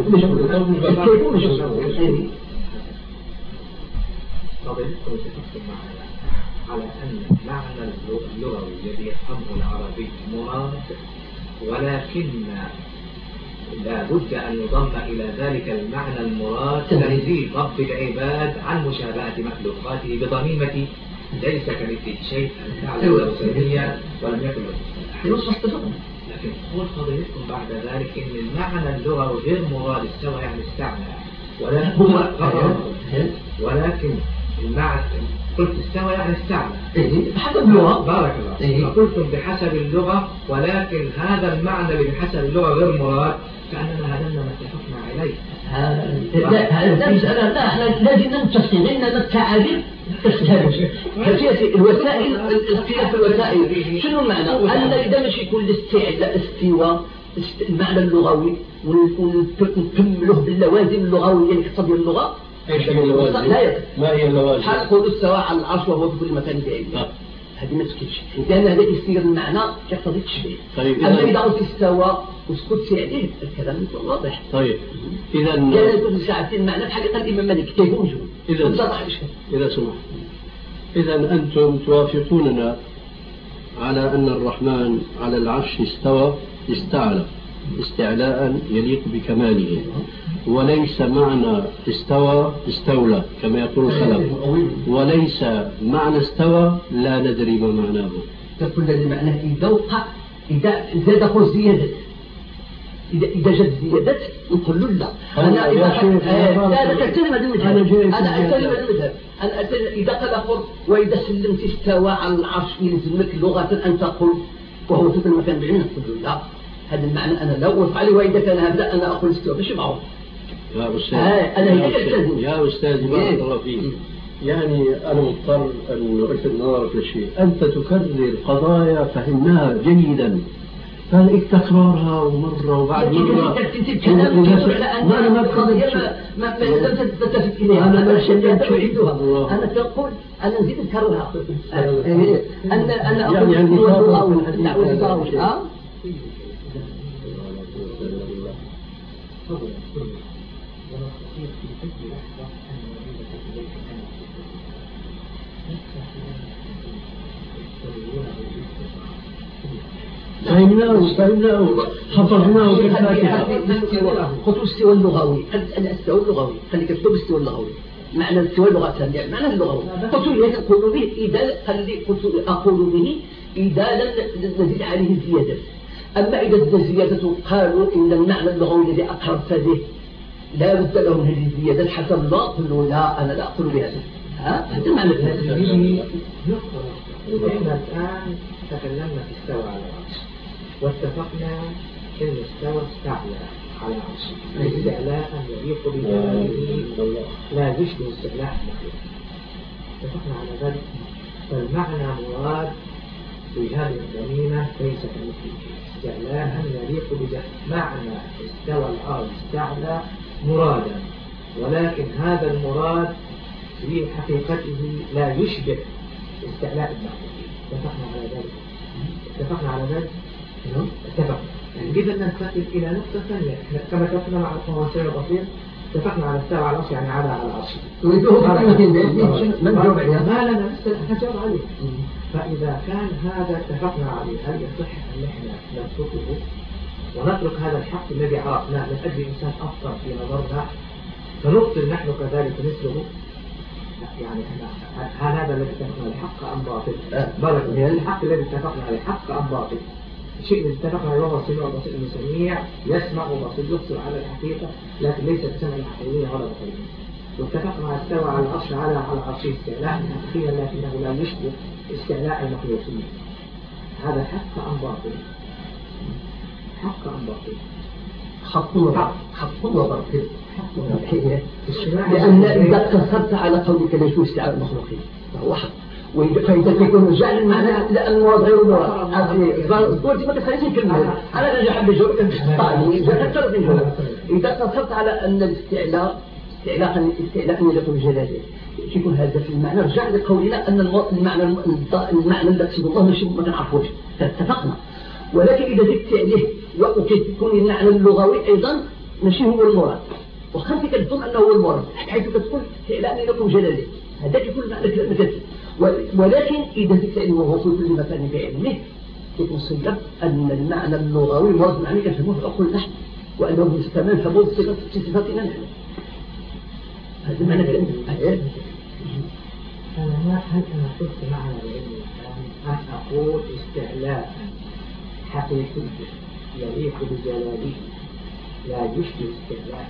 فضيلتكم اتفقتم معنا على أن المعنى اللغوي الذي يفهمه العربي مراد، ولكن لا بد أن يضم إلى ذلك المعنى المراد تنزيل رب العباد عن مشابهة مخلوقاته بضميمة ليس كمثله شيء تعلم سميا ولم يكن له. لكن قول فضيلتكم بعد ذلك إن المعنى اللغوي غير مراد استوى يعني استعمل، ولكن المعنى قلت استوى يعني استعمل بحسب اللغة. بارك الله. فقلتم بحسب اللغة، ولكن هذا المعنى اللي بحسب اللغة غير مراد، كأننا هدمنا ما اتفقنا عليه. لا مسألة، لا احنا لازم نتفق لأن التعابير تستهلك الوسائل، الاختلاف في الوسائل. شنو المعنى؟ أن إذا مش يكون استواء المعنى اللغوي ونكمله باللوازم اللغوية اللي تقتضي اللغة. ايش هي اللوازم؟ ما هي اللوازم؟ حنقول استوى على العرش وهو في كل مكان بعيد. هذه ما تسكتش، لأن هذا يصير المعنى يقتضي التشبيه. طيب أما إذا قلت استوى وسكت عليه الكلام يكون واضح. طيب إذا كان يكون ساعتين المعنى بحقيقة الإمام مالك كيف مجهول. إذا سمحت، إذا أنتم توافقوننا على أن الرحمن على العرش استوى استعلى استعلاء يليق بكماله، وليس معنى استوى استولى كما يقول الخلف، وليس معنى استوى لا ندري ما معناه. تقول الذي معناه إذا وقع، إذا دخل زيادة، إذا جت زيادة نقول له لا. أنا أتكلم عن المذهب. إذا قال وإذا سلمت استوى على العرش يلزمك لغة أن تقول وهو في كل مكان بعيد، نقول له لا. هذا المعنى أنا لا أوافق عليه، وإذا كان هذا أنا أقول استوى مش معروف. يا أستاذ يا أستاذ بارك الله فيك، يعني أنا مضطر أن ألفت نظرك لشيء. أنت تكرر قضايا فهمناها جيدا، فلك تكرارها ومرة وبعد مرة. أنا ما تتفق إليها، أنا تقول أنا نزيد أكررها. أنا أقول فهمناه حفظناه بالفاتحة. قلت استوى اللغوي، الاستوى اللغوي خليك تكتب استوى اللغوي، معنى الاستوى اللغة يعني معنى اللغوي. قلت لي أقول به إذا أقول به إذا لم نزيد عليه زيادة. أما إذا الزيادة قالوا إن المعنى اللغوي الذي أقربت به لا بد له من هذه الزيادة حسب الله، قلوا لا أنا لا أقول بهذا. هذا المعنى الثاني. إحنا الآن تكلمنا في استوى على العرش، واتفقنا إن استوى استعلى على العرش استعلاء يليق بجلاله لا يشبه استعلاء المخلوق. اتفقنا على ذلك. فالمعنى مراد في هذه الضمينة ليس كمثله استعلاء يليق معنى استوى الأرض استعلى مرادا، ولكن هذا المراد في حقيقته لا يشبه استعلاء المخلوقين. اتفقنا على ذلك؟ اتفقنا. إذا ننتقل إلى نقطة ثانية. كما اتفقنا مع القوانين البسيط، اتفقنا على استوى على العرش يعني على العرش. ما لنا لسه نجاوب عليه. فإذا كان هذا اتفقنا عليه، هل يصح أن نحن نتركه ونترك هذا الحق الذي عرفناه من أجل إنسان أفضل في نظرنا فنبطل نحن كذلك مثله؟ يعني هل هذا الذي اتفقنا عليه حق أم باطل؟ بلى، الحق الذي اتفقنا عليه حق أم باطل؟ الشيء الذي اتفقنا عليه وهو السميع البصير المسميع يسمع وبصير يبصر على الحقيقة، لكن ليس بسمع الحقيقية ولا بصيرية. واتفقنا على استوى على العرش على عرشه استعلاء حقيقيا لكنه لا يشبه استعلاء المخلوقين. هذا حق أم باطل؟ حق أم باطل؟ حق وباطل. لأن إذا اقتصرت على قولك لا يشبه استعلاء المخلوقين فهو حق، فإذا تكون جعل المعنى لأن المراد غير المراد. قلت ما تخليش كلمة أنا رجع حب الجواب طالي ذكرت الجواب. إذا اقتصرت على أن الاستعلاء استعلاء يكون جلاله يكون هذا في المعنى. رجع لقولنا أن المعنى الذي يقصد الله ماشي ما نعرفوش، اتفقنا. ولكن إذا زدت عليه ويكون المعنى اللغوي أيضا ماشي هو المراد، وخمسة كتظن أنه هو المراد حيث تقول استعلاء يكون جلاله، هذا يكون معنى كلمة. ولكن إذا زدت عليه وهو في كل مكان بعلمه يكون صيغ أن المعنى اللغوي مراد معنى يفهمه في عقول نحن، وأنه يستمر فبوض صفتنا نحن. هذا معنى كلمة. هل أنا قلت معنى العلم الآن أن أقول استعلاء حقيقي يليق بجلاله لا يشبه استعلاء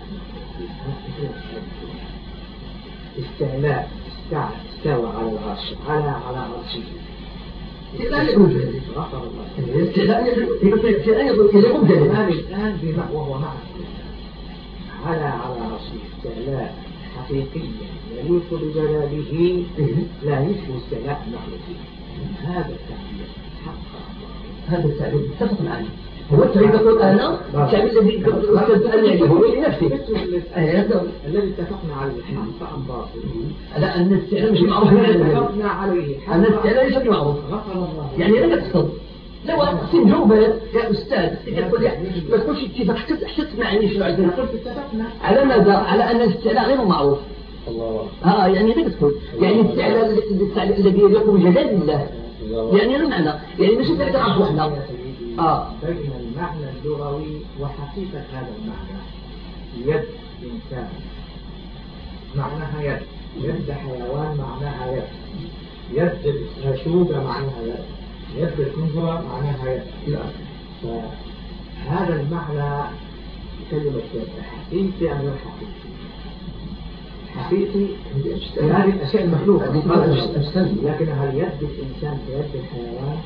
استعلاء استوى على العرش على عرشه استعلاء يوجد غفر الله استعلاء يوجد الآن بما وهو معه على عرشه استعلاء حقيقيا يليق بجلاله لا يشبه استعلاء المخلوقين. هذا التعبير حق هذا التعبير اتفق معنا. هو التعبير يقول أنا التعبير الذي أستاذ هو لنفسه الذي اتفقنا عليه حق أم باطل؟ لا أن الاستعلاء مش معروف. اتفقنا عليه أن الاستعلاء ليس معروف. يعني لا تقصد لو أقسم جوبة يا أستاذ يقول ما تقولش اتفاق حتى تسمعني شو عايزين نقول اتفقنا على ماذا؟ على أن الاستعلاء غير معروف. الله يعني لا تقول يعني الاستعلاء الذي يقوم بجلال الله يعني المعنى يعني مش تعرف وحده بين المعنى اللغوي وحقيقة هذا المعنى. يد إنسان معناها يد حيوان معناها يد الشوكة معناها يد الكنزرة معناها يد. فهذا المعنى كلمة يد حقيقي أم غير حقيقي هذه الأشياء المخلوقة لكن هل يد الإنسان كيد الحيوان؟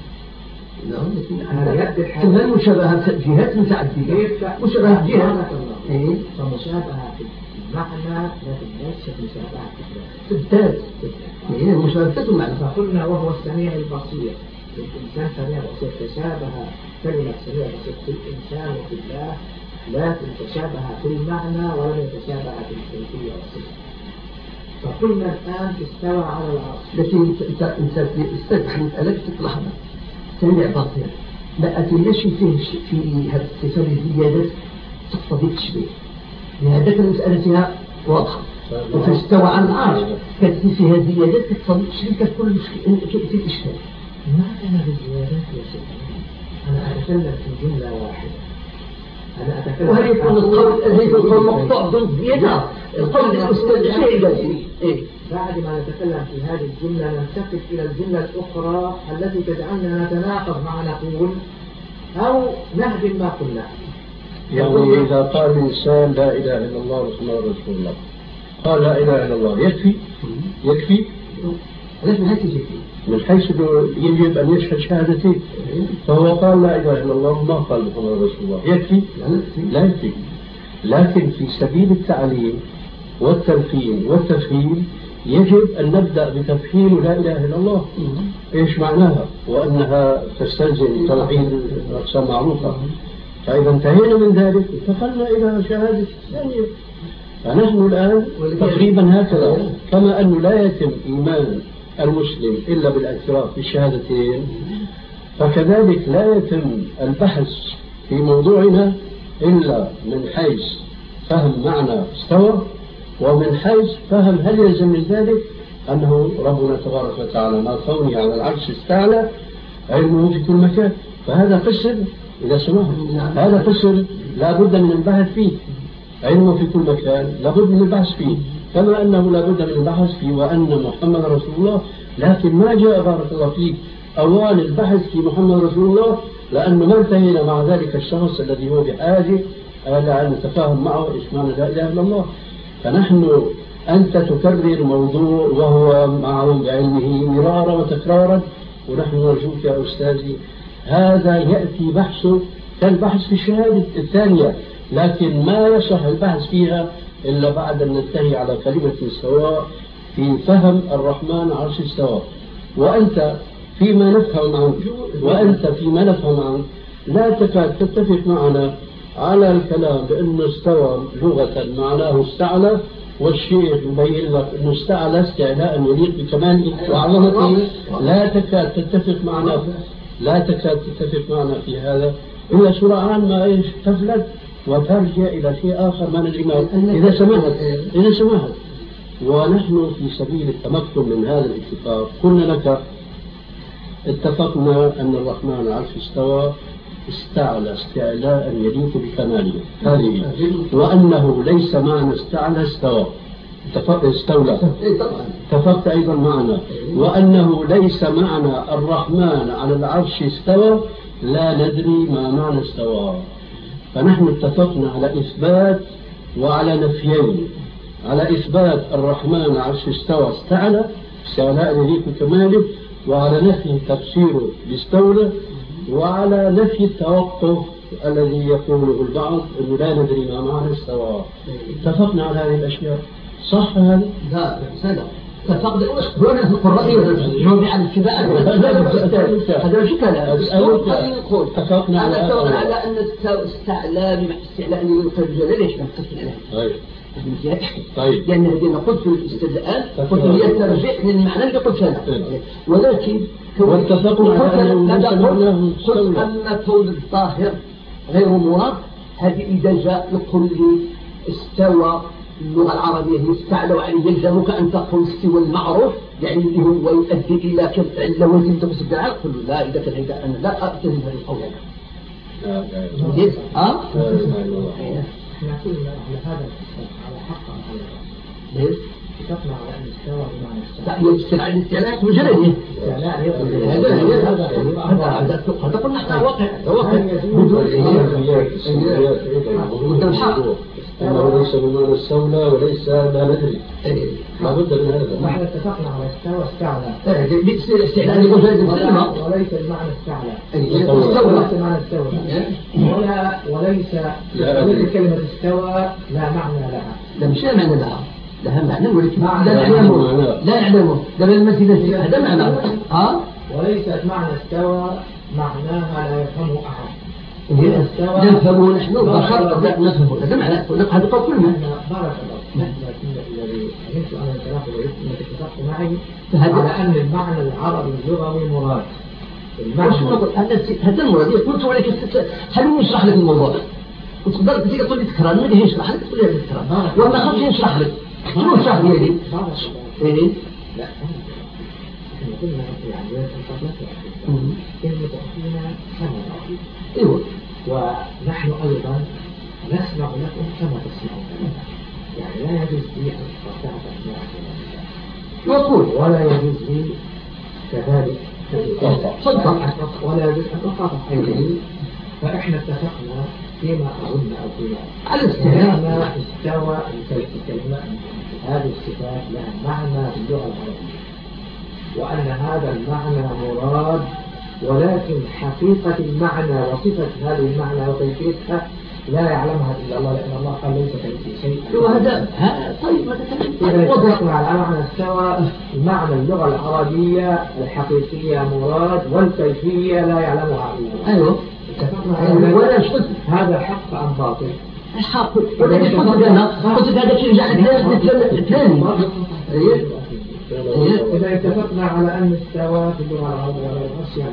لا مشابهة جهات متعددة مشابهة جهات فمشابهة في المعنى لكن ليست مشابهة في الذات يعني مشابهة المعنى. فقلنا وهو السميع البصير الإنسان سميع بصير تشابه كلمة سميع بصير في الإنسان وفي الله لكن تشابه في المعنى ولم يتشابه في الكيفية والصفة. فقلنا الآن استوى على العرش لكن أنت استدخل ألف تطلع سميع بصير لا أتيناش في هذه الصفة الزيادات تقتضي التشبيه لهذا المسألة فيها واضحة. وفاستوى على العرش كانت فيها زيادات تقتضي التشبيه كتكون في الإشكال. ما كان بالزيادات يا سيدي أنا أتكلم في جملة واحدة. وهل يكون القول مقطوع بالزيادة القول الأستاذ شيء بعد ما نتكلم في هذه الجملة ننتقل إلى الجملة الأخرى التي تجعلنا نتناقض مع نقول أو نهدم ما قلنا. يعني إذا قال الإنسان لا إله إلا الله محمد رسول الله قال لا إله إلا الله يكفي من حيث يجب أن يشهد شهادتين فهو قال لا إله إلا الله ما قال محمد رسول الله يكفي؟ لا يكفي. لكن في سبيل التعليم والتلقين والتفهيم يجب أن نبدأ بتفهيم لا إله إلا الله إيش معناها، وأنها تستلزم توحيد الأقسام معروفة. فإذا انتهينا من ذلك انتقلنا إلى شهادة الثانية. فنحن الآن تقريبا هكذا، كما أنه لا يتم إيمان المسلم إلا بالاعتراف بالشهادتين، فكذلك لا يتم البحث في موضوعنا إلا من حيث فهم معنى استوى، ومن حيث فهم هل يلزم من ذلك أنه ربنا تبارك وتعالى ما كونه على العرش استعلى علمه في كل مكان. فهذا قسم إذا سمحت، هذا قسم لا بد من البحث فيه. علمه في كل مكان لا بد من البحث فيه، كما أنه لا بد من البحث فيه وأن محمد رسول الله. لكن ما جاء بارك الله فيك أوان البحث في محمد رسول الله، لأنه ما انتهينا مع ذلك الشخص الذي هو بحاجة إلى أن نتفاهم معه إيش معنى لا إله إلا الله. فنحن أنت تكرر موضوع وهو معه بعلمه مرارا وتكرارا، ونحن نرجوك يا أستاذي هذا يأتي بحثه كالبحث في الشهادة الثانية، لكن ما يصح البحث فيها إلا بعد أن ننتهي على كلمة سواء في فهم الرحمن عرش استوى. وأنت فيما نفهم عنك لا تكاد تتفق معنا على الكلام بأنه استوى لغة معناه استعلى، والشيخ يبين لك أنه استعلى استعلاء يليق بكماله وعظمته. لا تكاد تتفق معنا في هذا إلا سرعان ما تفلت وترجع إلى شيء آخر ما ندري ما. إذا سمحت ونحن في سبيل التمكن من هذا الاتفاق قلنا لك اتفقنا أن الرحمن عرش استوى استعلى استعلاء يليق بكماله هذه، وأنه ليس معنى استعلى استوى استولى. اتفقت أيضا معنا وأنه ليس معنى الرحمن على العرش استوى، لا ندري ما معنى استوى. فنحن اتفقنا على إثبات وعلى نفيين، على إثبات الرحمن على العرش استوى استعلى استعلاء يليق بكماله، وعلى نفي تفسيره باستولى، وعلى نفي التوقف الذي يقوله البعض أنه لا ندري ما معنى استوى. اتفقنا على هذه الأشياء، صح هذا؟ لا اتفقنا هنا في القرآن جوابي عن الاتباع هذا شو كلام اتفقنا على أن استعلاء باستعلاء يترجل ليش ما تفصل طيب لأن الذين قلت في الاستدلال قلت هي ترجع للمعنى اللي قلت أنا، ولكن واتفقنا على أن كون الظاهر غير مراد. هذه إذا جاء يقول لي استوى اللغة العربية هي استعلى وعليه يلزمك أن تقول استوى المعروف يعني اللي هو يؤدي إلى لوازم تقصد العقل. قل لا إذا كان هذا أنا لا أعتذر هذا القول. احنا كنا على هذا على حق ليش؟ اتفقنا على ان استوى بمعنى الاستعلاء مجرد هذا قلنا احنا واقع أنه ليس بمعنى استولى وليس لا ندري. لا بد من هذا. نحن اتفقنا على استوى استعلى الاستعلاء وليس المعنى استعلى وليس المعنى استوى وليس كلمة استوى لا معنى لها. لا مش لا معنى لها معنى ولكن لا يعلمه ده بالمثل هذا معنى وليست معنى استوى معناها لا يفهمه أحد. نفهمه نحن بشر نفهمه هذا معنى هذا قول كلمة. بارك الله الذي فهمت أنا الكلام الذي اتفقت معي على أن المعنى العربي اللغوي مراد. هذا المراد قلت ولكن خليني أشرح لك الموضوع. وتقدر تيجي تقول لي تكرار ما ليه يشرح لك تقول لي تكرار وما خلص يشرح لك شنو يشرح لي هذه؟ لا احنا قلنا يعني كلمة أخينا سمع ايوه ونحن أيضا نسمع لكم كما تسمعون يعني لا يجوز لي أن أستطيع تسمع يقول ولا يجوز لي كذلك ولا يجوز أن أقاطع فإحنا اتفقنا فيما أظن أو فيما على استوى الكلمة هذه الصفات لها معنى في اللغة العربية وأن هذا المعنى مراد، ولكن حقيقة المعنى وصفة هذه المعنى وكيفيتها لا يعلمها إلا الله لأن الله قال ليس كمثله شيء. وهذا طيب إذا اتفقنا على معنى استوى معنى اللغة العربية الحقيقية مراد والكيفية لا يعلمها إلا الله. أيوه اتفقنا على ولا شفت هذا حق أم باطل؟ حق. قلت هذا شيء جعل الثاني. إذا اتفقنا على أن استوى في اللغة العربية على العرش يعني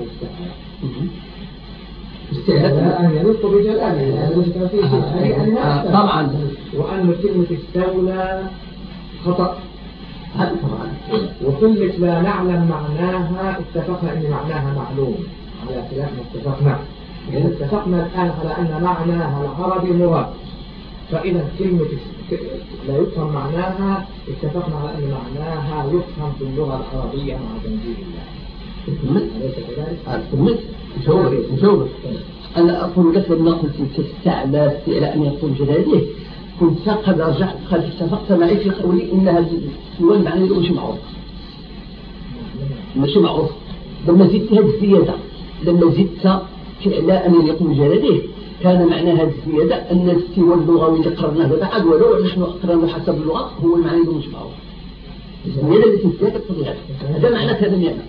استعلاء أن يلق بجلاله طبعا، وأن كلمة استولى خطأ هذا طبعا. وكلمة لا نعلم معناها اتفقنا أن معناها معلوم على خلاف ما اتفقنا. إذا اتفقنا الآن على أن معناها العربي مراد، فإذا كلمة لا يفهم معناها اتفقنا على أن معناها يفهم في اللغة العربية مع تنزيل الله. أليس كذلك؟ مجاوب. أنا أقول لك لما قلت تستعلى استعلاء أن يقول جلاله كنت قد رجعت قد اتفقت معي في قولي إنها السؤال معنى مش معروف، مش معروف. لما زدت هذه الزيادة، لما زدت استعلاء أن يقول جلاله كان معنى هذه الزيادة أن الاستواء اللغوي اللي قررناه بعد ولو نحن قررنا حسب اللغة هو المعنى مش معروف. الزيادة التي زادت تطلع هذا معنى هذا المعنى.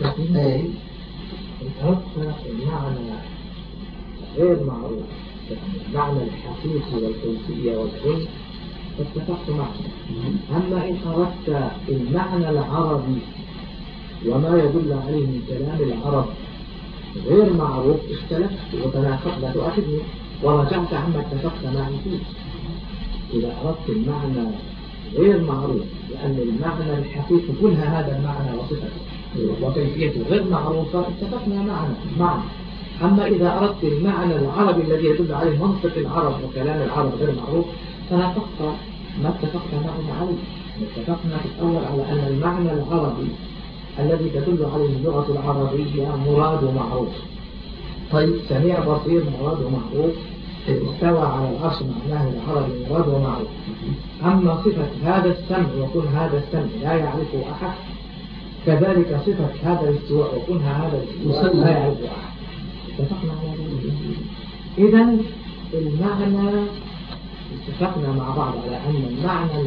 المعنى غير معروف، المعنى الحقيقي والكيفية والعلم اتفقت معك. أما إن أردت المعنى العربي وما يدل عليه من كلام العرب غير معروف اختلفت وتناقضت، لا تؤاخذني، ورجعت عما اتفقت معي فيه. إذا أردت المعنى غير معروف لأن المعنى الحقيقي كلها هذا المعنى وصفته وكيفيته غير معروفة اتفقنا معنا. أما إذا أردت المعنى العربي الذي يدل عليه منطق العرب وكلام العرب غير معروف تناقضت ما اتفقت معنا عليه. اتفقنا في الأول على أن المعنى العربي الذي تدل عليه اللغة العربية مراد ومعروف. طيب سميع بصير مراد ومعروف، استوى على العرش معناه العربي مراد ومعروف. أما صفة هذا السمع وكن هذا السمع لا يعرفه أحد، كذلك صفة هذا الاستواء وكن هذا الاستواء لا يعرفه أحد. اتفقنا على ذلك. إذن المعنى اتفقنا مع بعض على أن المعنى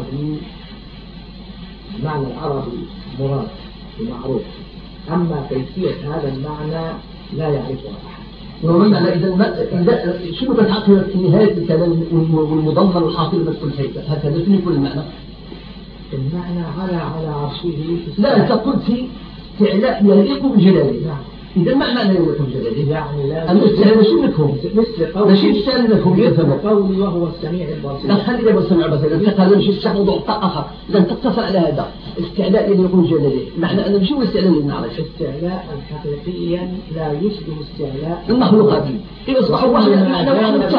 العربي مراد ومعروف، أما كيفية هذا المعنى لا يعرفه أحد. ومعنى إذا شنو بالحقيقة في نهاية الكلام والمضمن والحاصل بس كل شيء هكذا شنو يكون المعنى؟ المعنى على عرشه. لا أنت قلت استعلاء يليق بجلاله. نعم. إذا ما معنى يليق بجلاله؟ يعني لا الاستعلاء شو مفهوم؟ مثل قولي وهو السميع البصير. لا خلي له السميع البصير. أنت قال مش الشيخ موضوع آخر. لن تقتصر على هذا. استعلاء يليق بجلاله. معنى أن مش هو الاستعلاء اللي نعرف. استعلاء حقيقيا لا يشبه استعلاء المخلوقات. إذا أصبحوا واحد معنى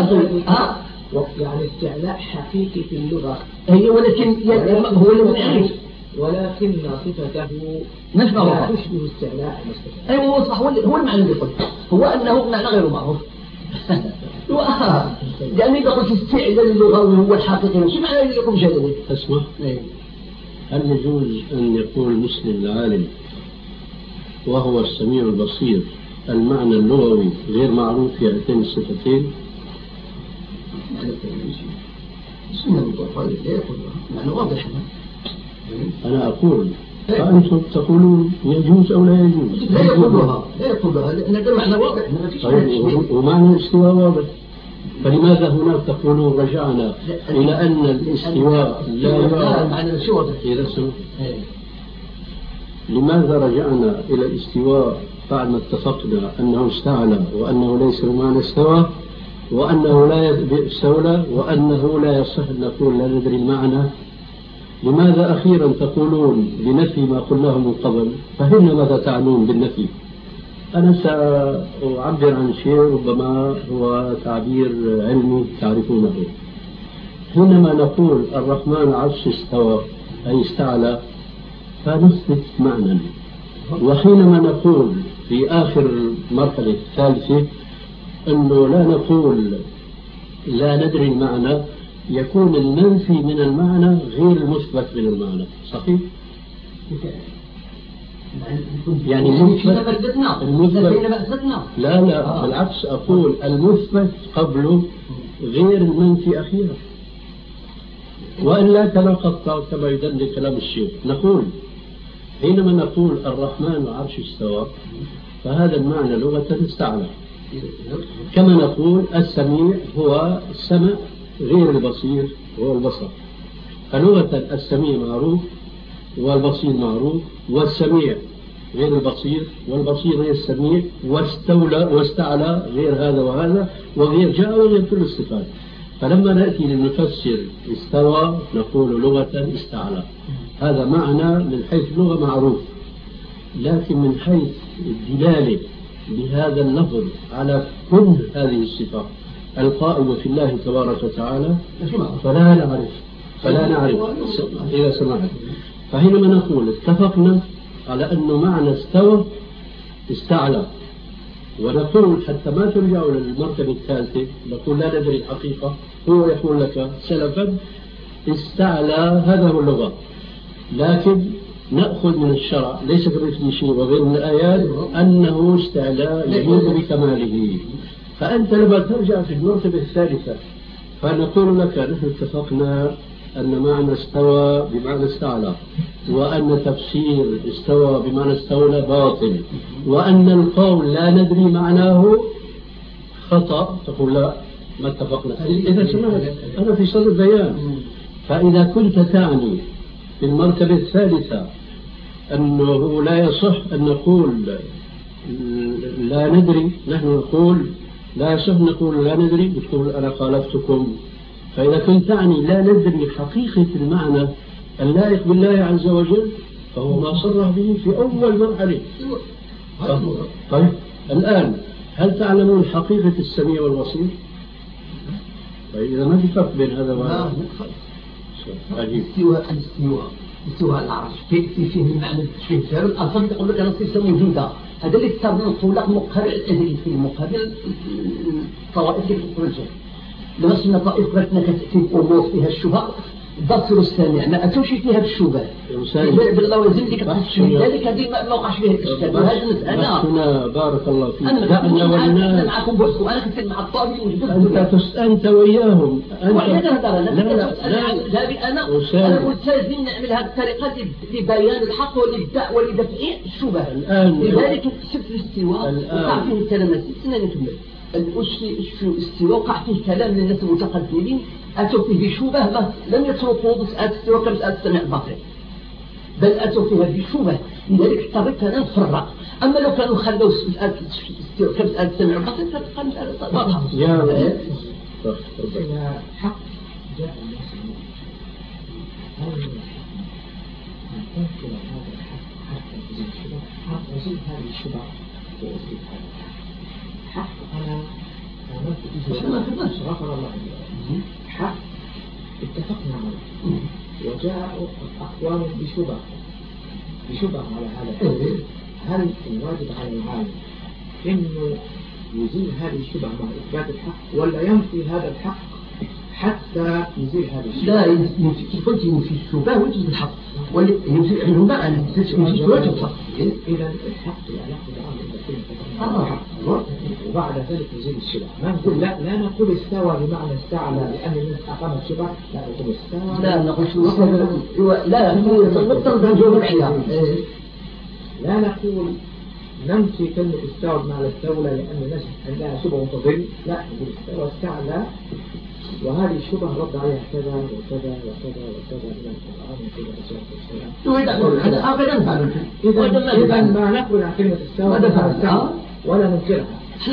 يعني استعلاء حقيقي في اللغة هي، ولكن هو الذي يعرف، ولكن صفته لا تشبه استعلاء المستقبل. أيوة هو صح، هو المعنى اللي قلت هو أنه معنى غير معروف. لأن إذا قلت استعلاء اللغوي هو الحقيقي شو معنى اللي يقوم جلاله؟ اسمع، هل يجوز أن يقول مسلم العالم وهو السميع البصير المعنى اللغوي غير معروف في هاتين الصفتين؟ معنى واضح. أنا أقول فأنتم تقولون يجوز أو لا يجوز. لا يقولها لأن هذا معنى واضح. ومعنى الاستواء واضح، فلماذا هناك تقولون رجعنا إلى أن الاستواء لا معنى شو واضح؟ لماذا رجعنا إلى الاستواء بعد ما اتفقنا أنه استعلى وأنه ليس بمعنى استوى وأنه لا استولى وأنه لا يصح أن نقول لا ندري المعنى؟ لماذا أخيرا تقولون بنفي ما قلناه من قبل؟ فهمنا ماذا تعنون بالنفي. أنا سأعبر عن شيء ربما هو تعبير علمي تعرفونه. حينما نقول الرحمن عرش استوى أي استعلى فنثبت معنى، وحينما نقول في آخر المرحلة الثالثة أنه لا نقول لا ندري المعنى، يكون المنفي من المعنى غير المثبت من المعنى. صحيح؟ يعني المثبت لا بالعكس أقول المثبت قبله غير المنفي أخيرا، وإلا تناقض كما يدل كلام الشيخ. نقول حينما نقول الرحمن العرش استوى فهذا المعنى لغة استعلى، كما نقول السميع هو السمع غير البصير هو البصر. فلغة السميع معروف والبصير معروف، والسميع غير البصير والبصير غير السميع، واستعلى غير هذا وهذا وغير جاء وغير كل الصفات. فلما نأتي لنفسر استوى نقول لغة استعلى، هذا معنى من حيث اللغة معروف، لكن من حيث الدلالة بهذا اللفظ على كل هذه الصفات القائمة في الله تبارك وتعالى فلا نعرف إذا سمعت. فحينما نقول اتفقنا على أنه معنى استوى استعلى، ونقول حتى ما ترجعوا للمرتبة الثالثة نقول لا ندري الحقيقة، هو يقول لك سلفا استعلى، هذا هو اللغة. لكن نأخذ من الشرع ليس كمثله شيء وغير من الآيات أنه استعلاء يليق بكماله. فأنت لما ترجع في المرتبة الثالثة فنقول لك نحن اتفقنا أن معنى استوى بمعنى استعلى، وأن تفسير استوى بمعنى استولى باطل، وأن القول لا ندري معناه خطأ. تقول لا ما اتفقنا. إذا سمعت أنا في صدر بيان. فإذا كنت تعني في المرتبة الثالثة أنه لا يصح أن نقول لا ندري، نحن نقول لا يصح نقول لا ندري، بتقول أنا خالفتكم. فإذا كنت تعني لا ندري حقيقة المعنى اللائق بالله عز وجل فهو ما صرح به في أول مرحلة. طيب الآن هل تعلمون حقيقة السميع والبصير؟ طيب إذا ما في فرق بين هذا وهذا. استواء العرش فيه المعنى التشريف فعلا الألفاظ تقول لك أنا صيصة موجودة. هذا اللي نقول لك مقابل الأدلة في مقابل الطوائف في القرآن. لما سمعنا طائف قرأتنا كتأتي أمور فيها الشبهة بصر السامع ما أتوش فيها بالشبهة باللوازم اللي كتحسن ذلك هذه ما وقعش فيها الإشكال. وهذا مسألة بارك الله فيك. أنا معكم بوحدكم، أنا كنت مع الطالب أنت وياهم. أنا ملتزم نعمل هذه الطريقة لبيان الحق وللدعوة ولدفع الشبهة. لذلك شفت الاستواء وقع فيه الكلام سنة نكمل الاستواء وقع فيه كلام من الناس المتقدمين أتوا فيه بشبهة لم يتركوا مسألة الاستواء كمسألة السمع البصر، بل أتوا فيها بشبهة. لذلك اضطريت أنا نفرق. أما لو كانوا خلوا مسألة الاستواء كمسألة السمع البصر فتبقى مسألة واضحة. إذا حق جاء الناس هل تنكر هذا الحق حتى تزيد الشبهة؟ حق وزيد هذه الشبهة وأزيد هذا الحق. أنا آمنت به غفر الله لي حق اتفقنا عليه، وجاء أقوام بشبهة على هذا الحق. هل الواجب على العالم إنه يزيل هذه الشبهة مع إثبات الحق، ولا ينفي هذا الحق حتى يزيل هذه الشبهة؟ لا قلت ينفي الشبهة ويجب الحق وينفي عنه معنى ينفي الحق. إذا الحق لا يأخذ وبعد ذلك يزيل الشبهة. ما نقول لا نقول استوى بمعنى استعلى لأن الناس أقامت الشبهة، لا نقول استوى لا نقول لا نقول نمشي كلمة استوى بمعنى استولى لأن الناس عندها شبهة تضل، لا نقول استوى استعلى وهذه الشبهة رد عليها كذا وكذا وكذا وكذا من القرآن وكذا. إذا ما نقول عن كلمة استوى ولا ننكرها.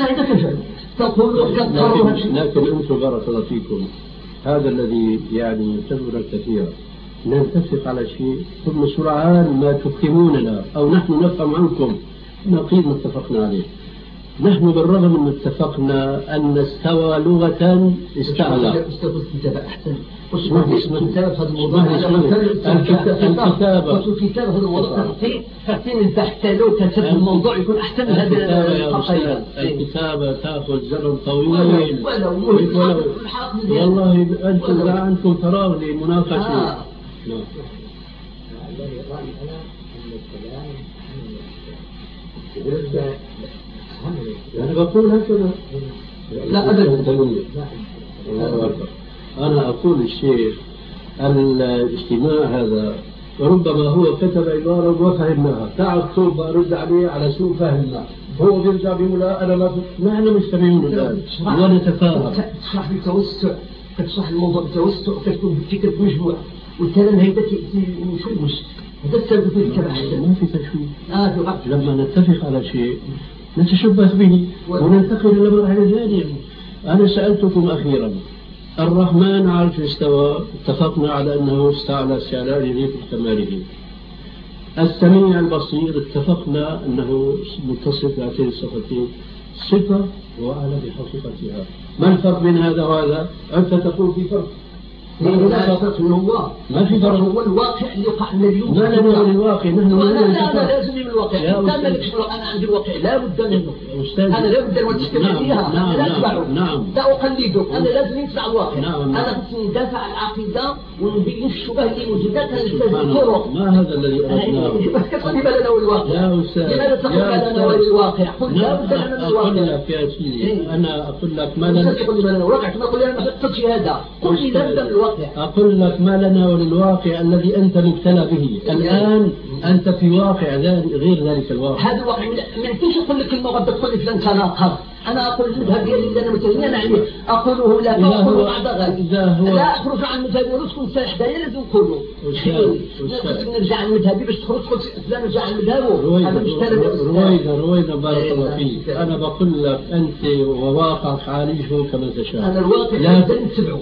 لكن أنتم بارك الله فيكم هذا الذي يعني ينتظر الكثير، نتفق على شيء ثم سرعان ما تفهموننا أو نحن نفهم عنكم نقيد ما اتفقنا عليه. نحن بالرغم من اتفقنا أن استوى لغة استعلى. الكتابة أحسن. الكتابة هذا الموضوع. الكتابة هذا الموضوع. فاكتين البحث لو كتب الموضوع يكون أحسن من هذا. الكتابة تأخذ زمن طويل. والله أنتم لا عندكم فراغ لمناقشة. الذي رأيي أنا أن الكلام أنا بقول هكذا لا أبدا. أنا أقول الشيخ الاجتماع هذا ربما هو كتب عبارة وما فهمناها، تعال اكتب أرد عليه على سوء فهمنا، هو بيرجع بيقول لا أنا ما نحن مجتمعين الآن ونتفاهم. تشرح بالتوسع، تشرح الموضوع بالتوسع، تكتب فكرة مجموع والكلام هيدا مشوش، هذا السبب في الكلام. ما في تشويش. لما نتفق على شيء نتشبه به وننتقل إلى مراحل ثانية. أنا سألتكم أخيرا، الرحمن على العرش استوى، اتفقنا على أنه استعلى استعلاء يليق بكماله. السميع البصير اتفقنا أنه متصف بهاتين الصفتين، صفة وأعلى بحقيقتها. ما الفرق بين هذا وهذا؟ أنت تقول في فرق. لا فرق من الله، ما في فرق. هو الواقع اللي وقع اليوم. ما لنا من الواقع، نحن لا لازم من الواقع. أنا عندي الواقع لا بد منه. أنا لا بد أن تشتغل فيها. أنا لا أتبعه. لا أقلده. أنا لازم نتبع الواقع. أنا كنت ندافع عن العقيدة ونبين الشبه اللي موجودة. الطرق. ما هذا الذي أردناه؟ كيف لما لنا والواقع؟ يا أستاذ. لماذا تقول لنا والواقع؟ قل لا بد لنا من الواقع. أقول لك يا سيدي، أنا أقول لك ما لنا. تقول لنا الواقع كما قلنا ما تقصدش هذا. قل لي لا بد من الواقع. أقول لك ما لنا وللواقع الذي أنت مبتلى به الآن. أنت في واقع غير ذلك الواقع. هذا الواقع ما يمكنش أقول لك كلمة غدا تقول لي فلان تناقض. أنا أقول المذهب ديالي اللي أنا متهمين عليه أقوله لا تأخذ بعد غد. لا أخرج عن مذهبي ونسكن سايح داير لازم نقوله. نرجع عن مذهبي باش تخرج تقول فلان نرجع عن مذهبه. رويدا بارك الله فيك. أنا بقول لك أنت وواقعك عالجه كما تشاء. أنا الواقع لازم نتبعه.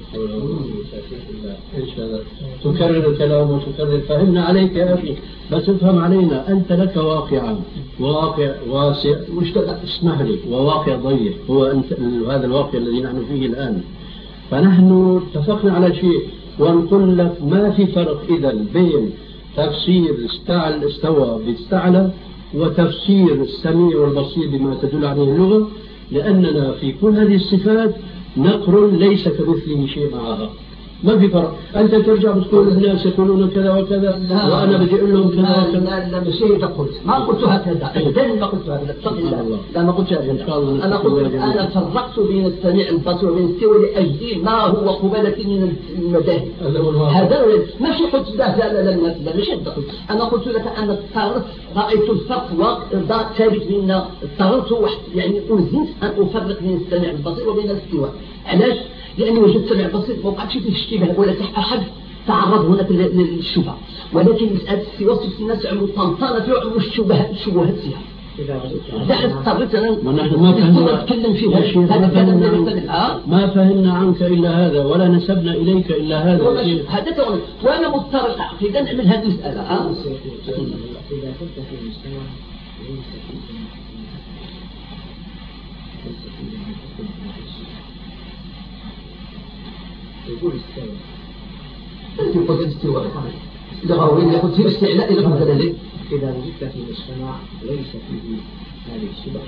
تكرر الكلام وتكرر. فهمنا عليك يا أخي، بس افهم علينا. أنت لك واقعا، واقع واسع اسمح لي، وواقع ضيق هو أنت هذا الواقع الذي نحن فيه الآن. فنحن اتفقنا على شيء ونقول لك ما في فرق إذا بين تفسير استوى باستعلى وتفسير السميع والبصير بما تدل عليه اللغة، لأننا في كل هذه الصفات نقر ليس كمثله شيء معها. ما في فرق. أنت ترجع بتقول الناس يقولون كذا وكذا وأنا بدي أقول لهم كذا وكذا. لا مش هيك قلت، ما قلت هكذا أبدا، ما قلت هكذا. لا ما قلت هكذا. أنا قلت أنا فرقت بين السميع البصير وبين الاستواء لأجل ما هو قبالة من المذاهب. هذا ماشي قلت لا مش هذا. أنا قلت لك أنا رأيت الفرق ثابت بين اضطررت يعني أزمت أن أفرق بين السميع البصير وبين الاستواء. علاش؟ لأنه وجدت سمع بسيط ما وقعتش فيه اشتباه ولا أحد تعرض هناك للشبهة، ولكن مسألة استواء الناس عملوا طنطانة فيها الشبهات فيها. إذا اضطريت أنا أتكلم فيها ما فهمنا عنك إلا هذا ولا نسبنا إليك إلا هذا. هذا وأنا مضطر عقيدة نعمل هذه المسألة. إذا كنت في المجتمع يقول استواء لغوي يقول في استعلاء إلى مثلا ليه؟ إذا وجدت في مجتمع ليس فيه هذه الشبه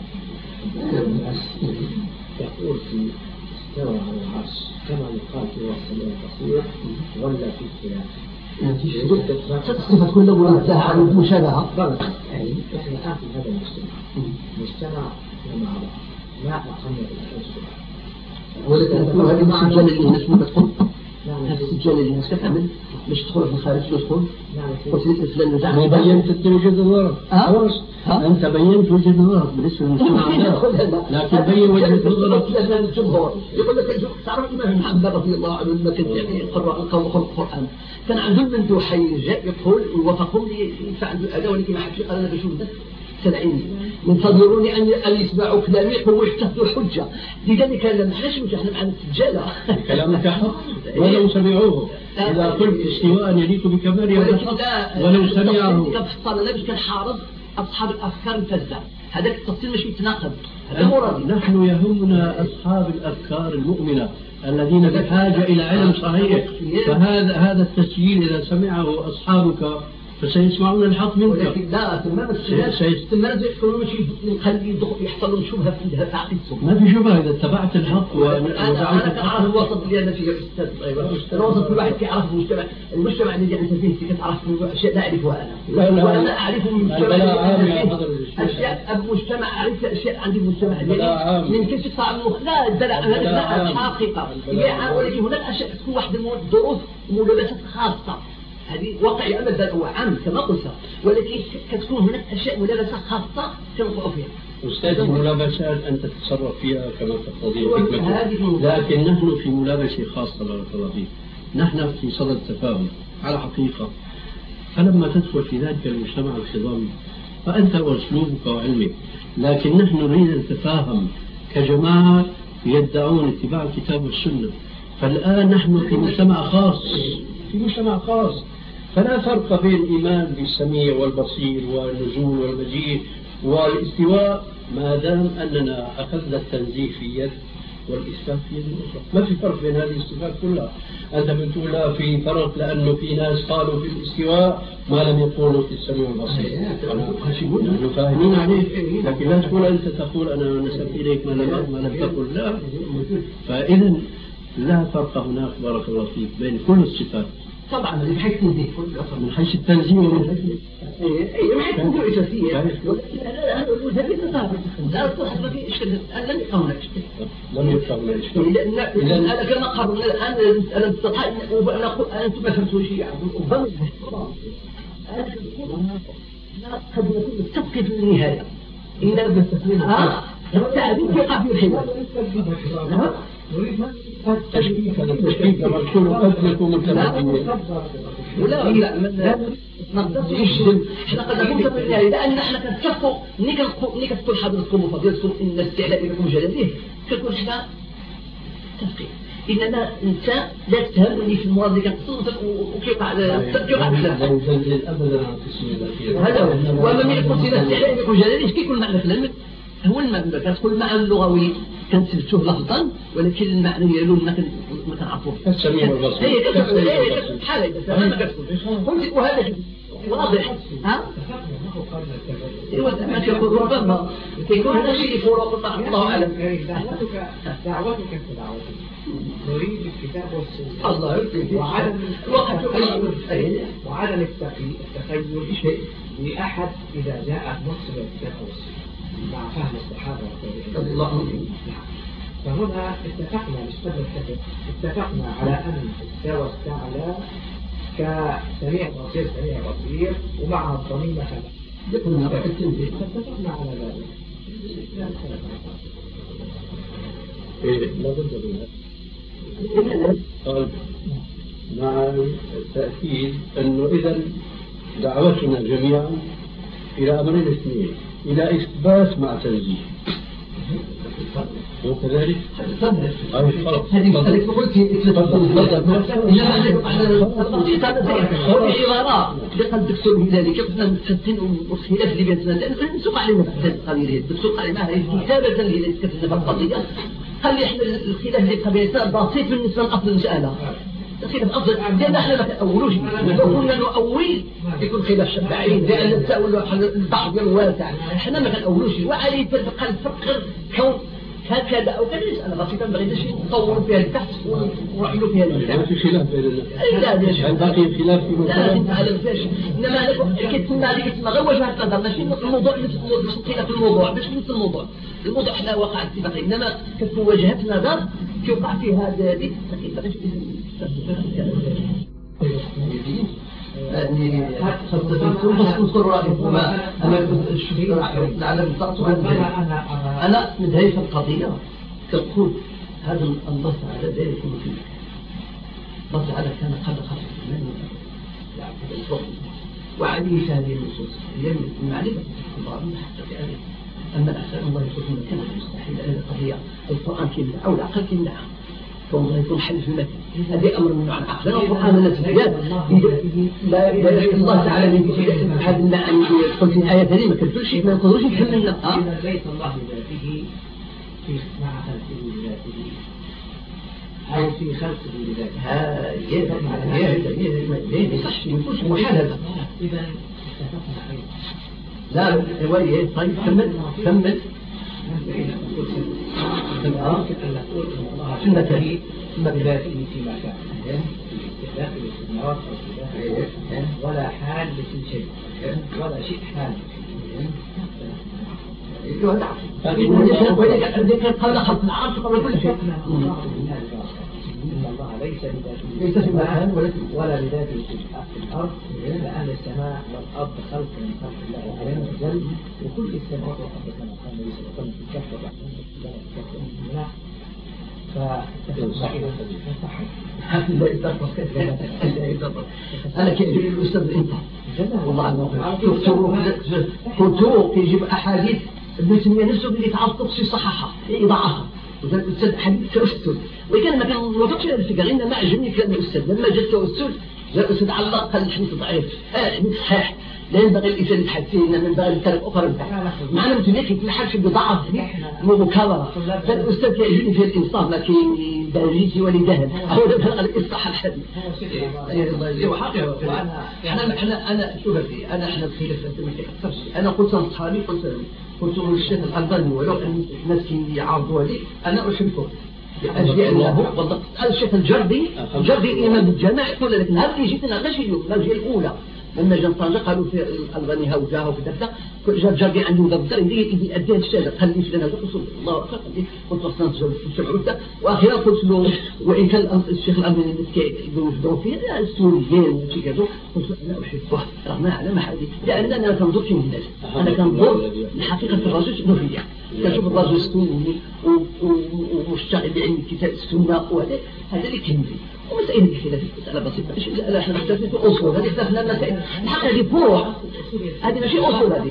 تقول في استوى على العرش كما يقال في السميع البصير ولا في خلاف. الصفة كلها مرتاحة عن المشابهة. يعني إحنا الآن في هذا المجتمع مع بعض ما أقمنا بالحجة. ولكن هذه السجال اللي الناس ما تدخل، هذا السجال اللي الناس كتعمل مش تدخل في الخارج تدخل. قلت لك فلان نزع. بينت وجهة نظرك. أنت بينت وجهة نظرك بالنسبة للمجتمع، لكن بين وجهة نظرك. لأن الجمهور يقول لك تعرف الإمام محمد رضي الله عنه لما كان يعني يقرأ القرآن كان عنده المندوحين جاء يقول ووافقهم لي عنده الأداة ولكن ما حكي قال أنا بشوف ده سلعيني ينتظروني أن يسمعوا كلامي ويحتفظوا الحجة. لذلك لما حناش نحن مع السجالة كلامك حق ولو سمعوه. إذا قلت استواء يليق بكماله ولو سمعه كفصل لابس كان حارض أصحاب الأفكار الفاسدة. هذاك التفصيل مش يتناقض. هذا مراد. نحن يهمنا أصحاب الأفكار المؤمنة الذين بحاجة إلى علم صحيح. فهذا التسجيل إذا سمعه أصحابك فسيسمعون الحق منك. ولكن لا تمام تمام يقولون شيء نخلي يحصلون شبهة في عقيدتهم. ما في شبهة إذا اتبعت الحق أنا كأعرف الوسط اللي أنا فيه أستاذ. الوسط كل واحد يعرف المجتمع الذي أنت فيه تعرف أشياء لا أعرفها أنا. وأنا أعرف من أشياء المجتمع أعرف أشياء عند المجتمع من كيف تعلم لا لا حقيقة ولكن هناك أشياء تكون واحد الدروس وملابسات خاصة. هذه واقعي أمل ذات هو عام كما قلت، ولكن كتكون هناك أشياء ملابسة خاصة تنقع فيها. أستاذ الملابسات أنت تتصرف فيها كما تقتضي حكمتك، لكن نحن في ملابسة خاصة بارك الله فيك. نحن في صدد التفاهم على حقيقة، فلما تدخل في ذلك المجتمع الخضامي فأنت وأسلوبك وعلمك، لكن نحن نريد أن نتفاهم كجماعة يدعون اتباع الكتاب والسنة. فالآن نحن في مجتمع خاص، فلا فرق بين الإيمان بالسميع والبصير والنزول والمجيء والاستواء ما دام أننا أخذنا التنزيه في يد والإثبات في يد أخرى. ما في فرق بين هذه الصفات كلها. أنت بتقول لا في فرق لأنه في ناس قالوا في الاستواء ما لم يقولوا في السميع والبصير. نحن فاهمين عليك، لكن لا تقول أنت تقول أنا نسبت إليك ما لم تقل. لا، فإذا لا فرق هناك بارك الله فيك بين كل الصفات. طبعا من حيث التنزيه، من حيث التنزيه ومن حيث من حيث التنزيه الأساسية. لا تصل في إشكال. لم يفهم إشكال. لأن أنا كما قررنا الآن أنا استطاع أن أقول أنتم ما فهمتوا شيء. ربما قد نكون نتفق في النهاية إلا بالتسليم. التعبير يقع في الحوار. التشكيك مرسول قد يكون متمكنين. لا نقدرش احنا قد نكون متمكنين لأن احنا كنتفقوا ملي كتقول حضرتكم وفضيلتكم إن الاستعلاء بكم جلاليه كنكون احنا متفقين. إنما أنت لا تفهمني في المراد اللي كنقصد وكيقع الكلام. هذا وما من قلت الاستعلاء بكم جلاليه كيكون معنى كلامك هو المعنى كتقول المعنى اللغوي كنثبتوه لفظا ولكن المعنى ديالو ما كنعرفوش. السميع والبصير. بحال هكا ما كتقول وهذا واضح. ما كيقول ربما كيكون هذا شيء فروق الله أعلم. دعوتك كدعوتي نريد الكتاب والسنة الله وعدم التخيل شيء لأحد إذا جاء نص الكتاب والسنة مع فهم الصحابة رضي الله عنهم. فهنا اتفقنا اتفقنا على أن استوى استعلى كسميع بصير ومع الضمير اتفقنا على ذلك. لا بد من هذا. مع التأكيد أنه إذا دعوتنا جميعا إلى أمرين اثنين، إلى إثبات مع تنزيه. وكذلك هذه قلت عبارات لقد دكتور من ذلك كنا نتفتن والخلاف اللي بيننا لأن نسوق علينا في القضية نسوق علينا كتابة اللي كتبنا القضية خلي احنا الخلاف اللي قبيلتنا بسيط بالنسبة لأصل المسألة. الخلاف أفضل لأن احنا ما نأولوش لو كنا نؤول يكون خلاف بعيد لأن التأول البحر واسع احنا ما نأولوش وعليه تبقى الفرق كون هكذا أو كذا أنا بسيطا بغيت شيء نطور فيها البحث ونرحلوا فيها ما في خلاف بين الناس. لا باقي خلاف في مسألة. إنما كتسمى غير وجهة نظر ماشي الموضوع خلاف الموضوع مش نفس الموضوع احنا وقع اتفاقي إنما كتكون وجهة نظر يوقع فيها ذلك يعني خصوصا رأيكم أنا نعلم أنا مدهي في القضية تقول هذا النص على ذلك النص على كان قد خصص وعليه في هذه النصوص هي المعرفة حتى يعني أما الأحسان الله يكون مكانه مستحيل هذه القضية القرآن كيمنع أو العقل كيمنع كونه يكون حل في المكان هذه أمر من عقل القرآن النتيجات لا يحكي الله تعالى من هذا المعنى يدخل في آية ثانية ما كل شيء ما يقدرش يفهم لنا إذا بيت الله بذاته مع خلقه بذاته أو في خلقه بذاته. ليه بصحش يكونش محال هذا. إذا اتفقنا أيضا. لا وليه طيب كمل سنة بذاته فيما كان في داخل الاستثمارات أو في داخل ولا حال لكل شيء ولا شيء حال. ولذلك قبل خلق العرش قبل كل شيء. إن الله ليس في مكان ولا بذاته في الأرض، لأن السماء والأرض خلق من خلق الله عز وجل، وكل السماوات والأرض كما قال النبي صلى الله عليه وسلم في كف الرحمن أنا كيف الأستاذ أنت والله كنت يجيب أحاديث ابن تيمية نفسه اللي تعرض في صححها يضعها وذلك الأستاذ حديث كأستاذ وكان ما كان موافقش هذا الفكرة إنما عجبني كلام الأستاذ لما جاء كأستاذ جاء الأستاذ علق قال الحديث ضعيف حديث صحيح لا ينبغي الإنسان يتحدث فيه إنما ينبغي الطريق أخرى معنا ابن تيمية كل حاجة في بضاعة مكررة فالأستاذ يعجبني في الإنصاف ما كاين دارجيتي ولا ذهب هو ده الإصلاح الحديث أنا شوف أنا إحنا الخلافات ما كيأثرش أنا قلت لأصحابي قلت للشيخ الألباني ولو أن الناس يعرضوا هذه أنا أشركه لأجل أنه والله الشيخ الجردي إمام الجامع يقول لك هذه جيتنا غير اليوم الجيل الأولى لما جاء طنجة قالوا في الألباني هاوجاه وفي دبدا جاء الجردي عنده دبدا يدي أديه الشهادة قال لي فلان هذا قلت الله أكبر قلت أصلا تجربة وأخيرا قلت له وإن كان الشيخ الألباني يدور فيه السوريين وشي كذا قلت لا أحبه رغم على ما حدي لأن أنا كنظر في الناس أنا كنظر لحقيقة الرجل شنو هي كنشوف الرجل السني ومشتغل بعلم الكتاب السنة وهذا اللي كنبي ومسائل الخلاف مسألة بسيطة لا احنا نختلف في أصول هذه اختلفنا المسائل الحق هذه فروع هذه ماشي أصول هذه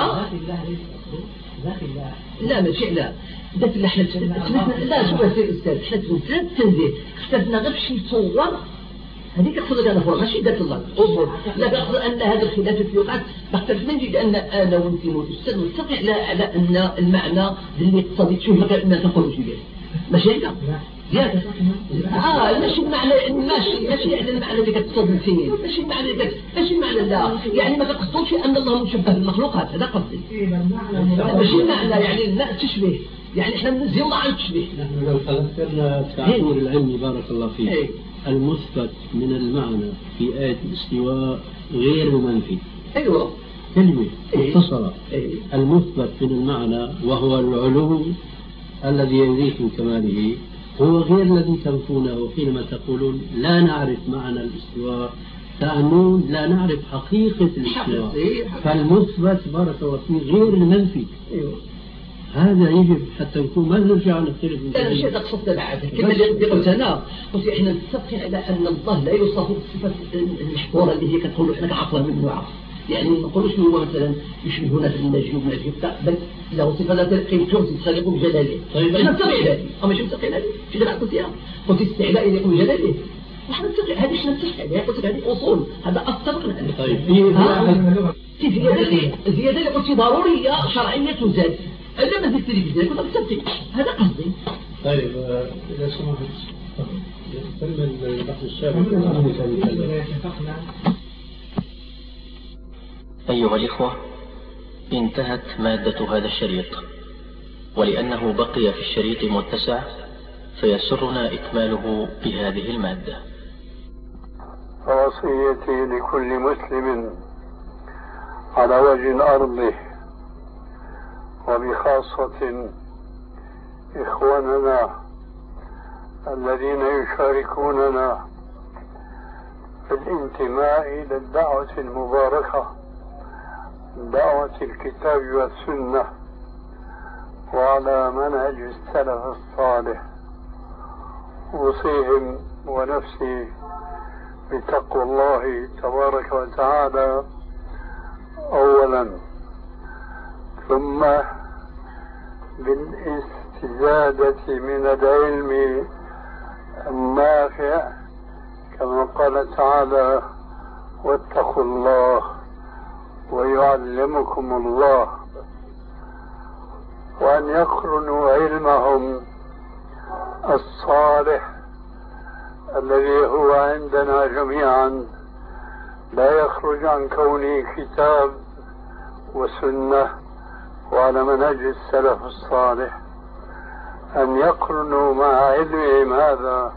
لا ماشي لا ذات اللي احنا لا شو يا أستاذ احنا ثلاث تنزيه اختلفنا غير شي صور هذيك اقصد انا فروع ماشي ذات الله أصول لا اقصد أن هذا الخلاف في وقت اختلفنا نجد أن أنا وأنت والأستاذ نتفق على أن المعنى اللي اقتضيت شو ما تقولوا شيء ماشي هيك زيادة ماشي المعنى ماشي يعني المعنى اللي كتصدم فيه ماشي المعنى لا يعني ما تقصدوش أن الله مشبه بالمخلوقات هذا قصدي ماشي المعنى يعني لا تشبه يعني احنا بنزي الله عن تشبه نحن لو تذكرنا التعبير العلمي بارك الله فيك المثبت من المعنى في آية الاستواء غير المنفي أيوة كلمة مختصرة المثبت من المعنى وهو العلو الذي يزيد من كماله هو غير الذي تنفونه حينما تقولون لا نعرف معنى الاستواء تعنون لا نعرف حقيقة الاستواء فالمثبت بارك الله فيه غير المنفي هذا يجب حتى نكون ما نرجع نختلف أنا شيء أقصد بعد كما اللي قلت أنا قلت إحنا نتفق على أن الله لا يوصف بصفة المحظورة اللي هي كتقولوا إحنا كعقل منه عقل يعني ما نقولوش هو مثلا يشبهنا في النجم بل له صفة لا تلقي تخلق بجلاله طيب احنا نتفق على هذه أما شو نتفق على هذه شو اللي قلت فيها قلت استعلاء يليق بجلاله نحن نتفق هذه احنا نتفق عليها قلت هذه أصول هذا اتفقنا عليه طيب في زيادة اللي قلت ضرورية شرعية تزاد إلا ما تكتري بذلك كنت نتفق هذا قصدي طيب إذا سمحت تم البحث الشامل أيها الإخوة انتهت مادة هذا الشريط ولأنه بقي في الشريط متسع فيسرنا إكماله بهذه المادة. ووصيتي لكل مسلم على وجه الأرض وبخاصة إخواننا الذين يشاركوننا في الانتماء إلى الدعوة المباركة دعوة الكتاب والسنة وعلى منهج السلف الصالح أوصيهم ونفسي بتقوى الله تبارك وتعالى أولا ثم بالاستزادة من العلم النافع كما قال تعالى واتقوا الله ويعلمكم الله وأن يقرنوا علمهم الصالح الذي هو عندنا جميعا لا يخرج عن كونه كتاب وسنة وعلى منهج السلف الصالح، أن يقرنوا مع علمهم هذا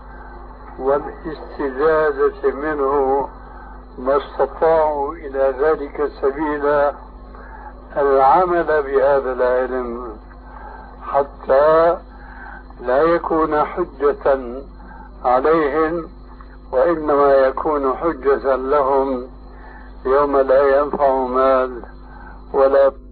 والاستزادة منه ما استطاعوا إلى ذلك سبيلا العمل بهذا العلم، حتى لا يكون حجة عليهم وإنما يكون حجة لهم يوم لا ينفع مال ولا